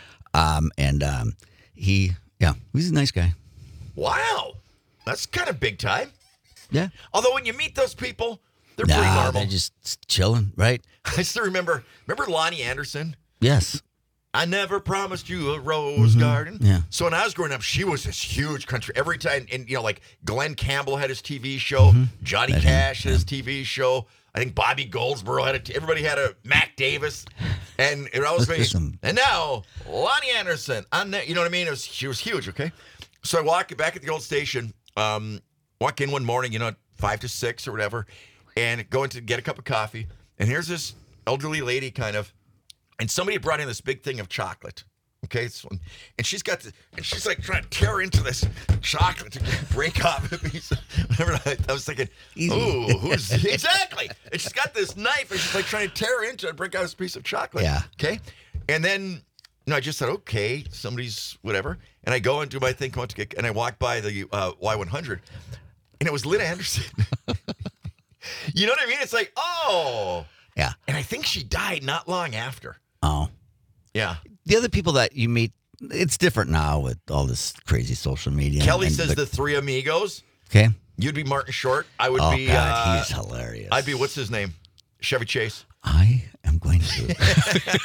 Speaker 5: he's a nice guy.
Speaker 4: Wow, that's kind of big time.
Speaker 5: Yeah.
Speaker 4: Although when you meet those people, they're pretty normal.
Speaker 5: They're just chilling, right?
Speaker 4: I still remember Lonnie Anderson?
Speaker 5: Yes.
Speaker 4: I never promised you a rose garden.
Speaker 5: Yeah.
Speaker 4: So when I was growing up, she was this huge country. Every time, and like Glenn Campbell had his TV show, Johnny Cash had his TV show. I think Bobby Goldsboro had everybody had a Mac Davis, and it always made. And now Lonnie Anderson, you know what I mean? She was huge. Okay, so I walk back at the old station. Walk in one morning, 5 to 6 or whatever, and go in to get a cup of coffee. And here's this elderly lady and somebody brought in this big thing of chocolate. Okay, and she's like trying to tear into this chocolate to break off a piece. Whatever. I was thinking, ooh, who's exactly? And she's got this knife, and she's like trying to tear into it and break out this piece of chocolate.
Speaker 5: Yeah.
Speaker 4: Okay, and then I just said, okay, somebody's whatever, and I go and do my thing, and I walk by the Y100, and it was Lynn Anderson. You know what I mean? It's like, oh,
Speaker 5: yeah.
Speaker 4: And I think she died not long after.
Speaker 5: Oh.
Speaker 4: Yeah.
Speaker 5: The other people that you meet, it's different now with all this crazy social media.
Speaker 4: Kelly says the Three Amigos.
Speaker 5: Okay.
Speaker 4: You'd be Martin Short. I would be.
Speaker 5: God, he's hilarious.
Speaker 4: I'd be, what's his name? Chevy Chase.
Speaker 5: I am going to.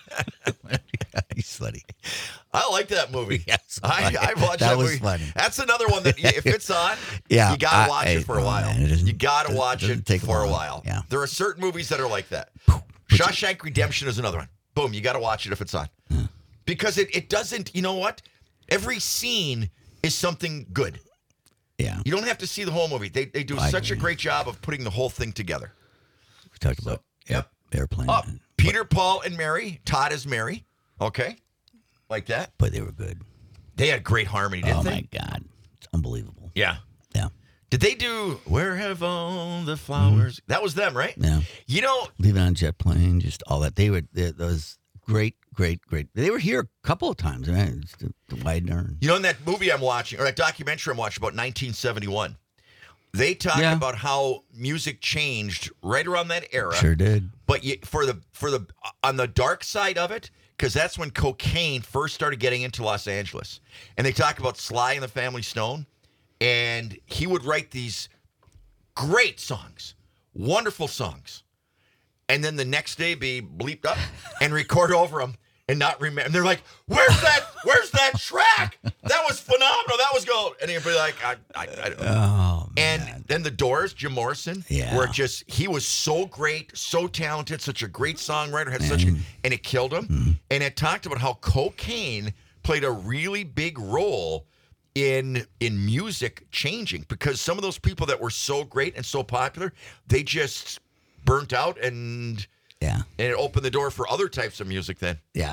Speaker 5: He's funny.
Speaker 4: I like that movie.
Speaker 5: Yes,
Speaker 4: I watched that movie.
Speaker 5: Was funny.
Speaker 4: That's another one that if it's on,
Speaker 5: you
Speaker 4: got to watch it for a while.
Speaker 5: Man,
Speaker 4: you got to watch it for a while.
Speaker 5: Yeah.
Speaker 4: There are certain movies that are like that. Shawshank Redemption is another one. Boom, you got to watch it if it's on. Because it doesn't, you know what? Every scene is something good.
Speaker 5: Yeah.
Speaker 4: You don't have to see the whole movie. They do such a great job of putting the whole thing together.
Speaker 5: We talked about Airplane.
Speaker 4: Peter, Paul, and Mary. Todd is Mary. Okay. Like that.
Speaker 5: But they were good.
Speaker 4: They had great harmony, didn't they?
Speaker 5: Oh, my God. It's unbelievable.
Speaker 4: Yeah.
Speaker 5: Yeah.
Speaker 4: Did they do Where Have All the Flowers? That was them, right?
Speaker 5: Yeah. Leaving on Jet Plane, just all that. Those great. They were here a couple of times, right? The Widener.
Speaker 4: In that movie I'm watching, or that documentary I'm watching about 1971, they talk about how music changed right around that era.
Speaker 5: Sure did.
Speaker 4: But for the on the dark side of it, because that's when cocaine first started getting into Los Angeles. And they talk about Sly and the Family Stone, and he would write these great songs, wonderful songs, and then the next day be bleeped up and record over them and not remember. And they're like, where's that track? That was phenomenal. That was gold. And he'd be like, I don't know.
Speaker 5: Oh, man.
Speaker 4: And then the Doors, Jim Morrison, where he was so great, so talented, such a great songwriter, and it killed him. And it talked about how cocaine played a really big role in music changing, because some of those people that were so great and so popular, they just burnt out, and it opened the door for other types of music then.
Speaker 5: Yeah.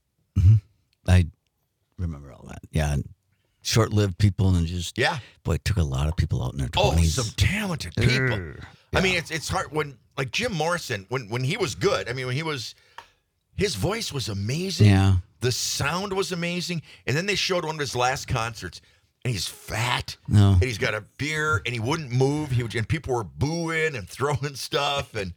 Speaker 5: I remember all that. Yeah. Short-lived people, and just boy, it took a lot of people out in their 20s.
Speaker 4: Oh, some talented people. I mean, it's hard when, like Jim Morrison, when he was good. I mean, his voice was amazing.
Speaker 5: Yeah.
Speaker 4: The sound was amazing. And then they showed one of his last concerts, and he's fat.
Speaker 5: No.
Speaker 4: And he's got a beard, and he wouldn't move. And people were booing and throwing stuff, and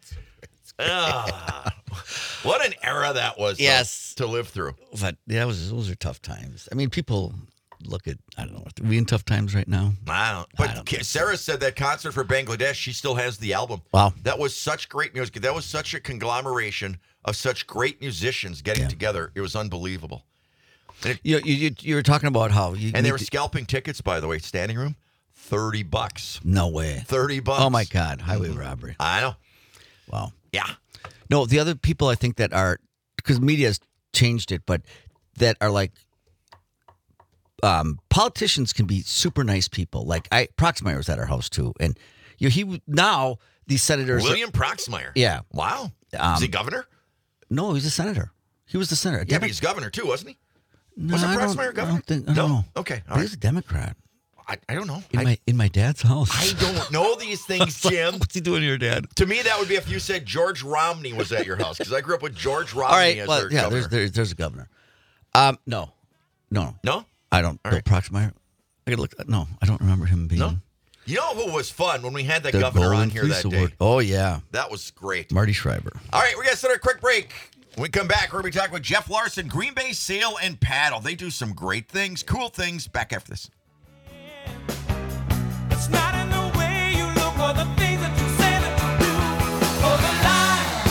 Speaker 4: what an era that was.
Speaker 5: Yes.
Speaker 4: To live through.
Speaker 5: But those are tough times. I mean, people look at, I don't know, are we in tough times right now?
Speaker 4: I don't. Sarah said that concert for Bangladesh, she still has the album.
Speaker 5: Wow.
Speaker 4: That was such great music. That was such a conglomeration of such great musicians getting together. It was unbelievable. And
Speaker 5: you were talking about how
Speaker 4: they were scalping tickets, by the way, standing room, $30.
Speaker 5: No way.
Speaker 4: $30.
Speaker 5: Oh my God. Highway robbery.
Speaker 4: I know.
Speaker 5: Wow.
Speaker 4: Yeah.
Speaker 5: No, the other people I think that are, because media's changed it, but that are like politicians can be super nice people. Like Proxmire was at our house too, and now these senators.
Speaker 4: William Proxmire.
Speaker 5: Yeah.
Speaker 4: Wow. Is he governor?
Speaker 5: No, he's a senator. He was the senator.
Speaker 4: Yeah, but he's governor too, wasn't he?
Speaker 5: No,
Speaker 4: Wasn't
Speaker 5: I
Speaker 4: Proxmire governor?
Speaker 5: I don't know.
Speaker 4: Okay.
Speaker 5: But he's a Democrat.
Speaker 4: I don't know.
Speaker 5: In my dad's house.
Speaker 4: I don't know these things, Jim.
Speaker 5: What's he doing to your dad?
Speaker 4: To me, that would be if you said George Romney was at your house, because I grew up with George Romney
Speaker 5: All right.
Speaker 4: as
Speaker 5: Well,
Speaker 4: their
Speaker 5: yeah.
Speaker 4: governor.
Speaker 5: There's a governor. No.
Speaker 4: No?
Speaker 5: I don't. Bill Proxmire. I gotta look. No, I don't remember him being.
Speaker 4: No? You know who was fun when we had the
Speaker 5: The
Speaker 4: governor
Speaker 5: Golden
Speaker 4: on here
Speaker 5: Fleece
Speaker 4: that
Speaker 5: Award.
Speaker 4: day?
Speaker 5: Oh yeah,
Speaker 4: That was great.
Speaker 5: Marty Schreiber.
Speaker 4: All right, we're going to start a quick break. When we come back, we're going to be talking with Jeff Larson, Green Bay Sail and Paddle. They do some great things, cool things. Back after this.
Speaker 3: It's not in the way you look or the things that you say that you do. For the lie,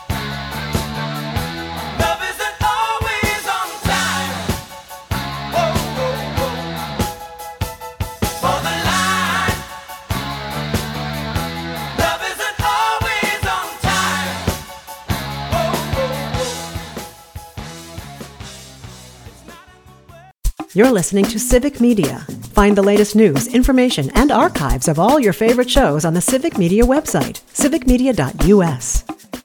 Speaker 3: love isn't always on time. Whoa, whoa, whoa. For the lie, love isn't always on time. Whoa, whoa, whoa.
Speaker 1: You're listening to Civic Media. Find the latest news, information, and archives of all your favorite shows on the Civic Media website, civicmedia.us.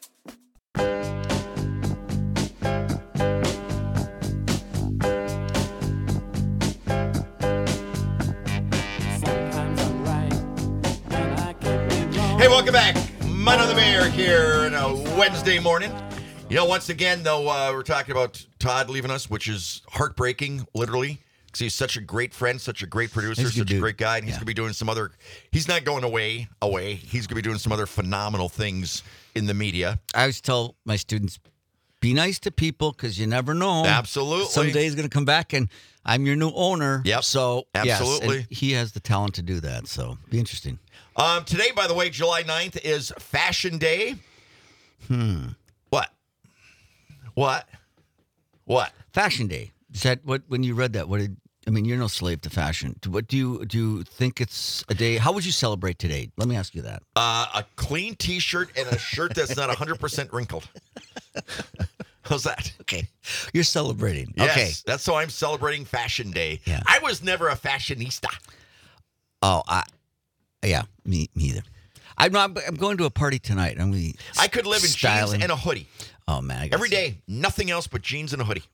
Speaker 7: Sometimes I'm right, and I can be wrong.
Speaker 4: Hey, welcome back. Mano the Mayor here on a Wednesday morning. You know, once again, though, we're talking about Todd leaving us, which is heartbreaking, literally, because he's such a great friend, such a great producer,
Speaker 5: He's a good
Speaker 4: such a
Speaker 5: dude.
Speaker 4: great guy, and he's
Speaker 5: Yeah.
Speaker 4: going to be doing some other. He's not going away. He's going to be doing some other phenomenal things in the media.
Speaker 5: I always tell my students, be nice to people because you never know.
Speaker 4: Absolutely.
Speaker 5: Someday he's going to come back and I'm your new owner.
Speaker 4: Yep.
Speaker 5: So, yes,
Speaker 4: Absolutely.
Speaker 5: and he has the talent to do that. So, be interesting.
Speaker 4: Today, by the way, July 9th is Fashion Day. What?
Speaker 5: Fashion Day. Is that what, when you read that, you're no slave to fashion. What do you think it's a day? How would you celebrate today? Let me ask you that.
Speaker 4: A clean T-shirt and a shirt that's not 100% wrinkled. How's that?
Speaker 5: Okay. You're celebrating.
Speaker 4: Yes,
Speaker 5: Okay.
Speaker 4: that's how I'm celebrating Fashion Day.
Speaker 5: Yeah.
Speaker 4: I was never a fashionista.
Speaker 5: Oh, me either. I'm going to a party tonight.
Speaker 4: I could live in jeans and a hoodie
Speaker 5: Oh man, I got
Speaker 4: every day. Nothing else but jeans and a hoodie.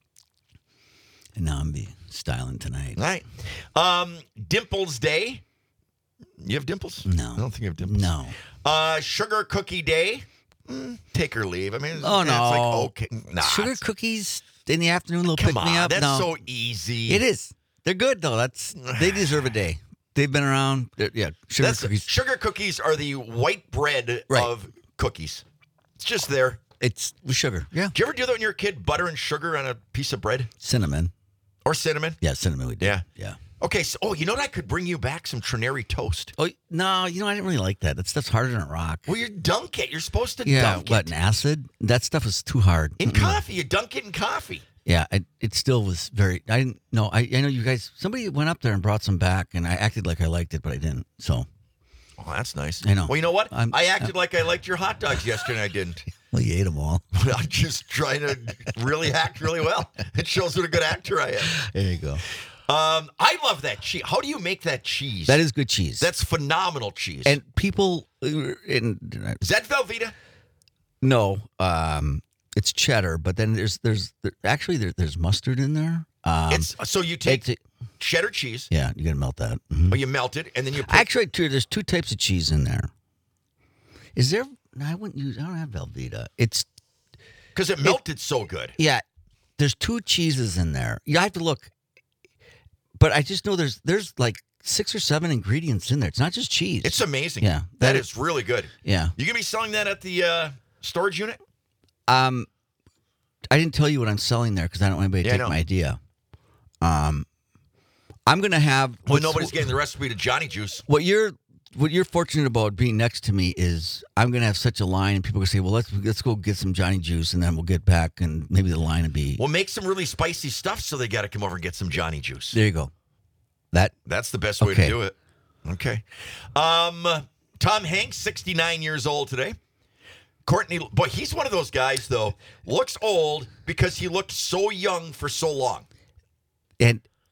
Speaker 5: And now I'm styling tonight.
Speaker 4: All right. Dimples Day. You have dimples?
Speaker 5: No.
Speaker 4: I don't think you have dimples.
Speaker 5: No.
Speaker 4: Sugar Cookie Day. Take or leave. I mean,
Speaker 5: Oh,
Speaker 4: it's
Speaker 5: no.
Speaker 4: like, okay. Nah,
Speaker 5: Sugar cookies in the afternoon, they'll
Speaker 4: come
Speaker 5: pick me
Speaker 4: on.
Speaker 5: up.
Speaker 4: That's
Speaker 5: No.
Speaker 4: so easy.
Speaker 5: It is. They're good though. They deserve a day. They've been around. Sugar cookies.
Speaker 4: Sugar cookies are the white bread
Speaker 5: Right.
Speaker 4: of cookies. It's just there.
Speaker 5: It's with sugar. Yeah.
Speaker 4: Did you ever do that when you were a kid? Butter and sugar on a piece of bread?
Speaker 5: Cinnamon.
Speaker 4: Or cinnamon?
Speaker 5: Yeah, cinnamon we do.
Speaker 4: Yeah.
Speaker 5: Yeah.
Speaker 4: Okay, so, you know what? I could bring you back some Trinary toast.
Speaker 5: Oh no, I didn't really like that. That stuff's harder than a rock.
Speaker 4: Well, you dunk it. You're supposed to
Speaker 5: Yeah,
Speaker 4: dunk
Speaker 5: what,
Speaker 4: it.
Speaker 5: in acid? That stuff is too hard.
Speaker 4: In
Speaker 5: Mm-mm.
Speaker 4: coffee. You dunk it in coffee.
Speaker 5: Yeah, it still was very. I didn't know. I know you guys. Somebody went up there and brought some back, and I acted like I liked it, but I didn't. So,
Speaker 4: Oh, that's nice.
Speaker 5: I know.
Speaker 4: Well, you know what?
Speaker 5: I'm-
Speaker 4: I acted like I liked your hot dogs yesterday. I didn't.
Speaker 5: well, you ate them all.
Speaker 4: I'm just trying to really act really well. It shows what a good actor I am.
Speaker 5: There you go.
Speaker 4: I love that cheese. How do you make that cheese?
Speaker 5: That is good cheese.
Speaker 4: That's phenomenal cheese.
Speaker 5: and people.
Speaker 4: Is that Velveeta?
Speaker 5: No, it's cheddar, but then there's mustard in there.
Speaker 4: It's so you take
Speaker 5: it's-
Speaker 4: cheddar cheese,
Speaker 5: yeah, you gotta melt that. Mhm.
Speaker 4: or you melt it, and then you put
Speaker 5: Actually, there's two types of cheese in there. Is there? No, I don't have Velveeta. It's
Speaker 4: because it melted so good.
Speaker 5: yeah. There's two cheeses in there. You have to look, but I just know there's like 6 or 7 ingredients in there. It's not just cheese.
Speaker 4: It's amazing.
Speaker 5: Yeah,
Speaker 4: that
Speaker 5: that
Speaker 4: is really good.
Speaker 5: yeah.
Speaker 4: You gonna be selling that at the storage unit?
Speaker 5: I didn't tell you what I'm selling there because I don't want anybody to
Speaker 4: Yeah, I
Speaker 5: take
Speaker 4: know.
Speaker 5: my idea. I'm gonna have.
Speaker 4: Well, nobody's getting the recipe to Johnny Juice.
Speaker 5: What you're fortunate about being next to me is I'm gonna have such a line, and people are gonna say, "Well, let's go get some Johnny Juice, and then we'll get back, and maybe the line will be."
Speaker 4: Well, make some really spicy stuff, so they got to come over and get some Johnny Juice.
Speaker 5: There you go.
Speaker 4: That's the best way to
Speaker 5: Okay.
Speaker 4: do it. Okay. Tom Hanks, 69 years old today. Courtney, boy, he's one of those guys, though, looks old because he looked so young for so long.
Speaker 5: And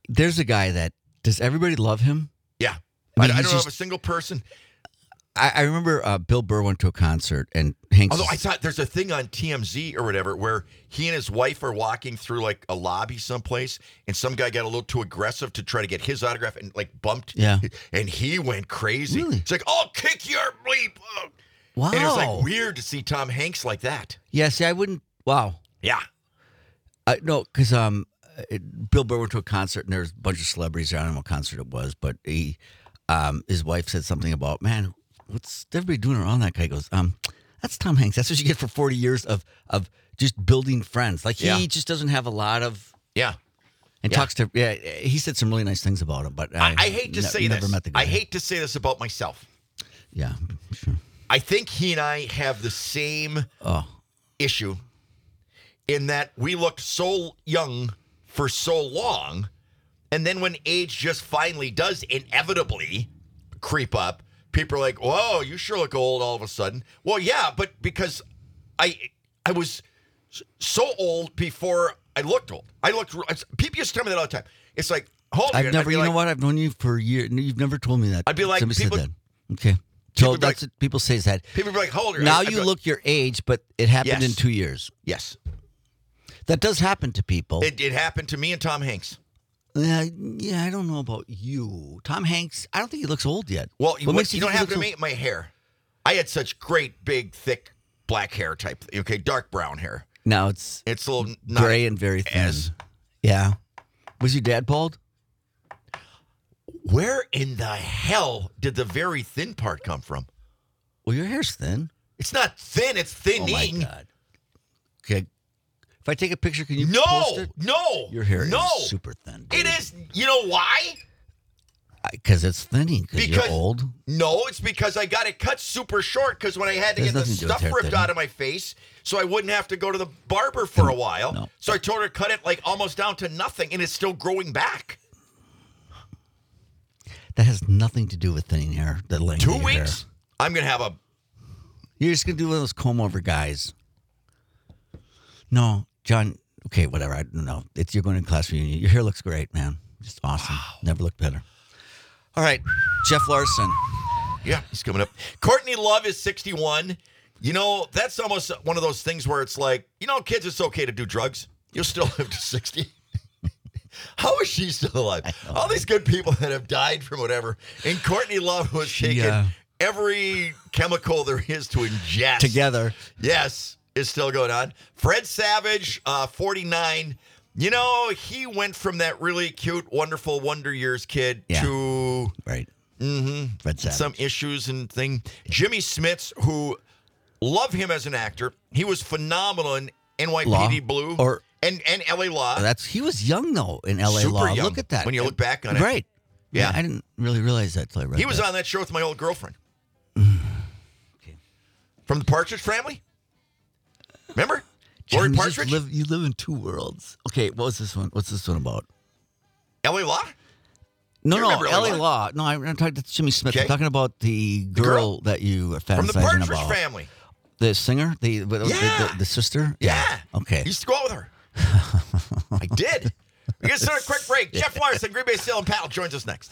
Speaker 5: there's a guy that, does everybody love him?
Speaker 4: Yeah.
Speaker 5: I mean,
Speaker 4: I
Speaker 5: he's
Speaker 4: don't know
Speaker 5: just-
Speaker 4: of a single person.
Speaker 5: I remember Bill Burr went to a concert and Hanks.
Speaker 4: Although I thought there's a thing on TMZ or whatever where he and his wife are walking through like a lobby someplace, and some guy got a little too aggressive to try to get his autograph and like bumped.
Speaker 5: Yeah.
Speaker 4: And he went crazy.
Speaker 5: Really?
Speaker 4: It's like, I'll kick your bleep.
Speaker 5: Wow.
Speaker 4: And it was like weird to see Tom Hanks like that.
Speaker 5: Yeah, see, I wouldn't. Wow.
Speaker 4: Yeah.
Speaker 5: No, because Bill Burr went to a concert and there's a bunch of celebrities there. I don't know what concert it was, but his wife said something about, man, what's everybody doing around that guy? He goes, that's Tom Hanks. That's what you get for 40 years of just building friends. Like he just doesn't have a lot of.
Speaker 4: Yeah.
Speaker 5: And talks to. Yeah, he said some really nice things about him, but
Speaker 4: I hate to say
Speaker 5: never
Speaker 4: this.
Speaker 5: met the guy.
Speaker 4: I hate to say this about myself.
Speaker 5: Yeah, sure.
Speaker 4: I think he and I have the same issue in that we looked so young for so long, and then when age just finally does inevitably creep up, people are like, whoa, you sure look old all of a sudden. Well, yeah, but because I was so old before I looked old. People used to tell me that all the time. It's like, hold on.
Speaker 5: I've never, you know what? I've known you for years. You've never told me that.
Speaker 4: I'd be like,
Speaker 5: somebody
Speaker 4: people-
Speaker 5: said that. Okay. So
Speaker 4: would be
Speaker 5: that's what people say is that.
Speaker 4: People be like, how old are you?
Speaker 5: Now
Speaker 4: I'd be
Speaker 5: you
Speaker 4: like,
Speaker 5: look your age, but it happened
Speaker 4: Yes.
Speaker 5: in 2 years.
Speaker 4: Yes.
Speaker 5: That does happen to people.
Speaker 4: It happened to me and Tom Hanks.
Speaker 5: Yeah, I don't know about you. Tom Hanks, I don't think he looks old yet.
Speaker 4: Well,
Speaker 5: What makes
Speaker 4: you
Speaker 5: you
Speaker 4: don't
Speaker 5: think
Speaker 4: have
Speaker 5: he
Speaker 4: to
Speaker 5: looks
Speaker 4: me. My hair. I had such great, big, thick, black hair type. Okay, dark brown hair.
Speaker 5: Now it's
Speaker 4: It's a little not
Speaker 5: gray and very thin.
Speaker 4: as-
Speaker 5: Yeah. Was your dad bald?
Speaker 4: Where in the hell did the very thin part come from?
Speaker 5: Well, your hair's thin.
Speaker 4: It's not thin. It's
Speaker 5: Oh
Speaker 4: thinning.
Speaker 5: my God. Okay. If I take a picture, can you post it?
Speaker 4: No.
Speaker 5: Your hair
Speaker 4: no.
Speaker 5: is super thin.
Speaker 4: It is. You know why?
Speaker 5: Because it's thinning. Because you're old.
Speaker 4: No, it's because I got it cut super short because when I had to
Speaker 5: There's
Speaker 4: get the
Speaker 5: nothing to do with
Speaker 4: stuff
Speaker 5: hair
Speaker 4: ripped
Speaker 5: thinning.
Speaker 4: out of my face so I wouldn't have to go to the barber for a while.
Speaker 5: No.
Speaker 4: So I told her to cut it like almost down to nothing and it's still growing back.
Speaker 5: That has nothing to do with thinning hair. The length
Speaker 4: 2
Speaker 5: of your hair.
Speaker 4: weeks, I'm going to have a...
Speaker 5: You're just gonna do one of those comb over guys. No, John. Okay, whatever. I don't know. You're going to class reunion. Your hair looks great, man. Just awesome. Never looked better. All right, Jeff Larson.
Speaker 4: Yeah, he's coming up. Courtney Love is 61. You know, that's almost one of those things where it's like, you know, kids, it's okay to do drugs. You'll still live to 60. How is she still alive? All these good people that have died from whatever. And Courtney Love was taking every chemical there is to ingest.
Speaker 5: Together.
Speaker 4: Yes, is still going on. Fred Savage, 49. You know, he went from that really cute, wonderful Wonder Years kid to
Speaker 5: Right. Fred Savage.
Speaker 4: some issues and thing. Jimmy Smits, who love him as an actor. He was phenomenal in NYPD Blue and LA Law.
Speaker 5: He was young though in LA
Speaker 4: Super
Speaker 5: Law.
Speaker 4: young
Speaker 5: Look at that.
Speaker 4: when you look back on it.
Speaker 5: Right.
Speaker 4: Yeah.
Speaker 5: I didn't really realize that till I read
Speaker 4: He was
Speaker 5: that.
Speaker 4: on that show with my old girlfriend. From the Partridge Family? Remember?
Speaker 5: John,
Speaker 4: Lori
Speaker 5: you just
Speaker 4: Partridge?
Speaker 5: you live in two worlds. Okay, what was this one? What's this one about?
Speaker 4: LA Law?
Speaker 5: No,
Speaker 4: You
Speaker 5: no,
Speaker 4: remember
Speaker 5: LA
Speaker 4: LA
Speaker 5: Law. No, I'm talking to Jimmy Smith.
Speaker 4: Okay.
Speaker 5: I'm talking about the girl that you are
Speaker 4: From the
Speaker 5: fantasizing
Speaker 4: Partridge
Speaker 5: about.
Speaker 4: Family.
Speaker 5: The singer?
Speaker 4: Yeah.
Speaker 5: The sister?
Speaker 4: Yeah.
Speaker 5: Okay.
Speaker 4: Used to go out with her. I did. We're going to start a quick break. Jeff Larson, Green Bay Sale and Paddle joins us next.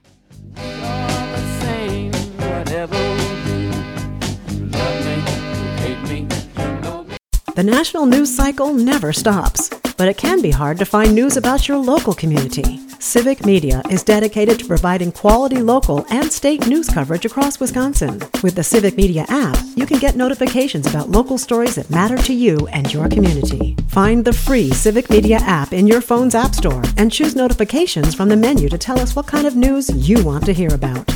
Speaker 1: The national news cycle never stops, but it can be hard to find news about your local community. Civic Media is dedicated to providing quality local and state news coverage across Wisconsin. With the Civic Media app, you can get notifications about local stories that matter to you and your community. Find the free Civic Media app in your phone's app store and choose notifications from the menu to tell us what kind of news you want to hear about.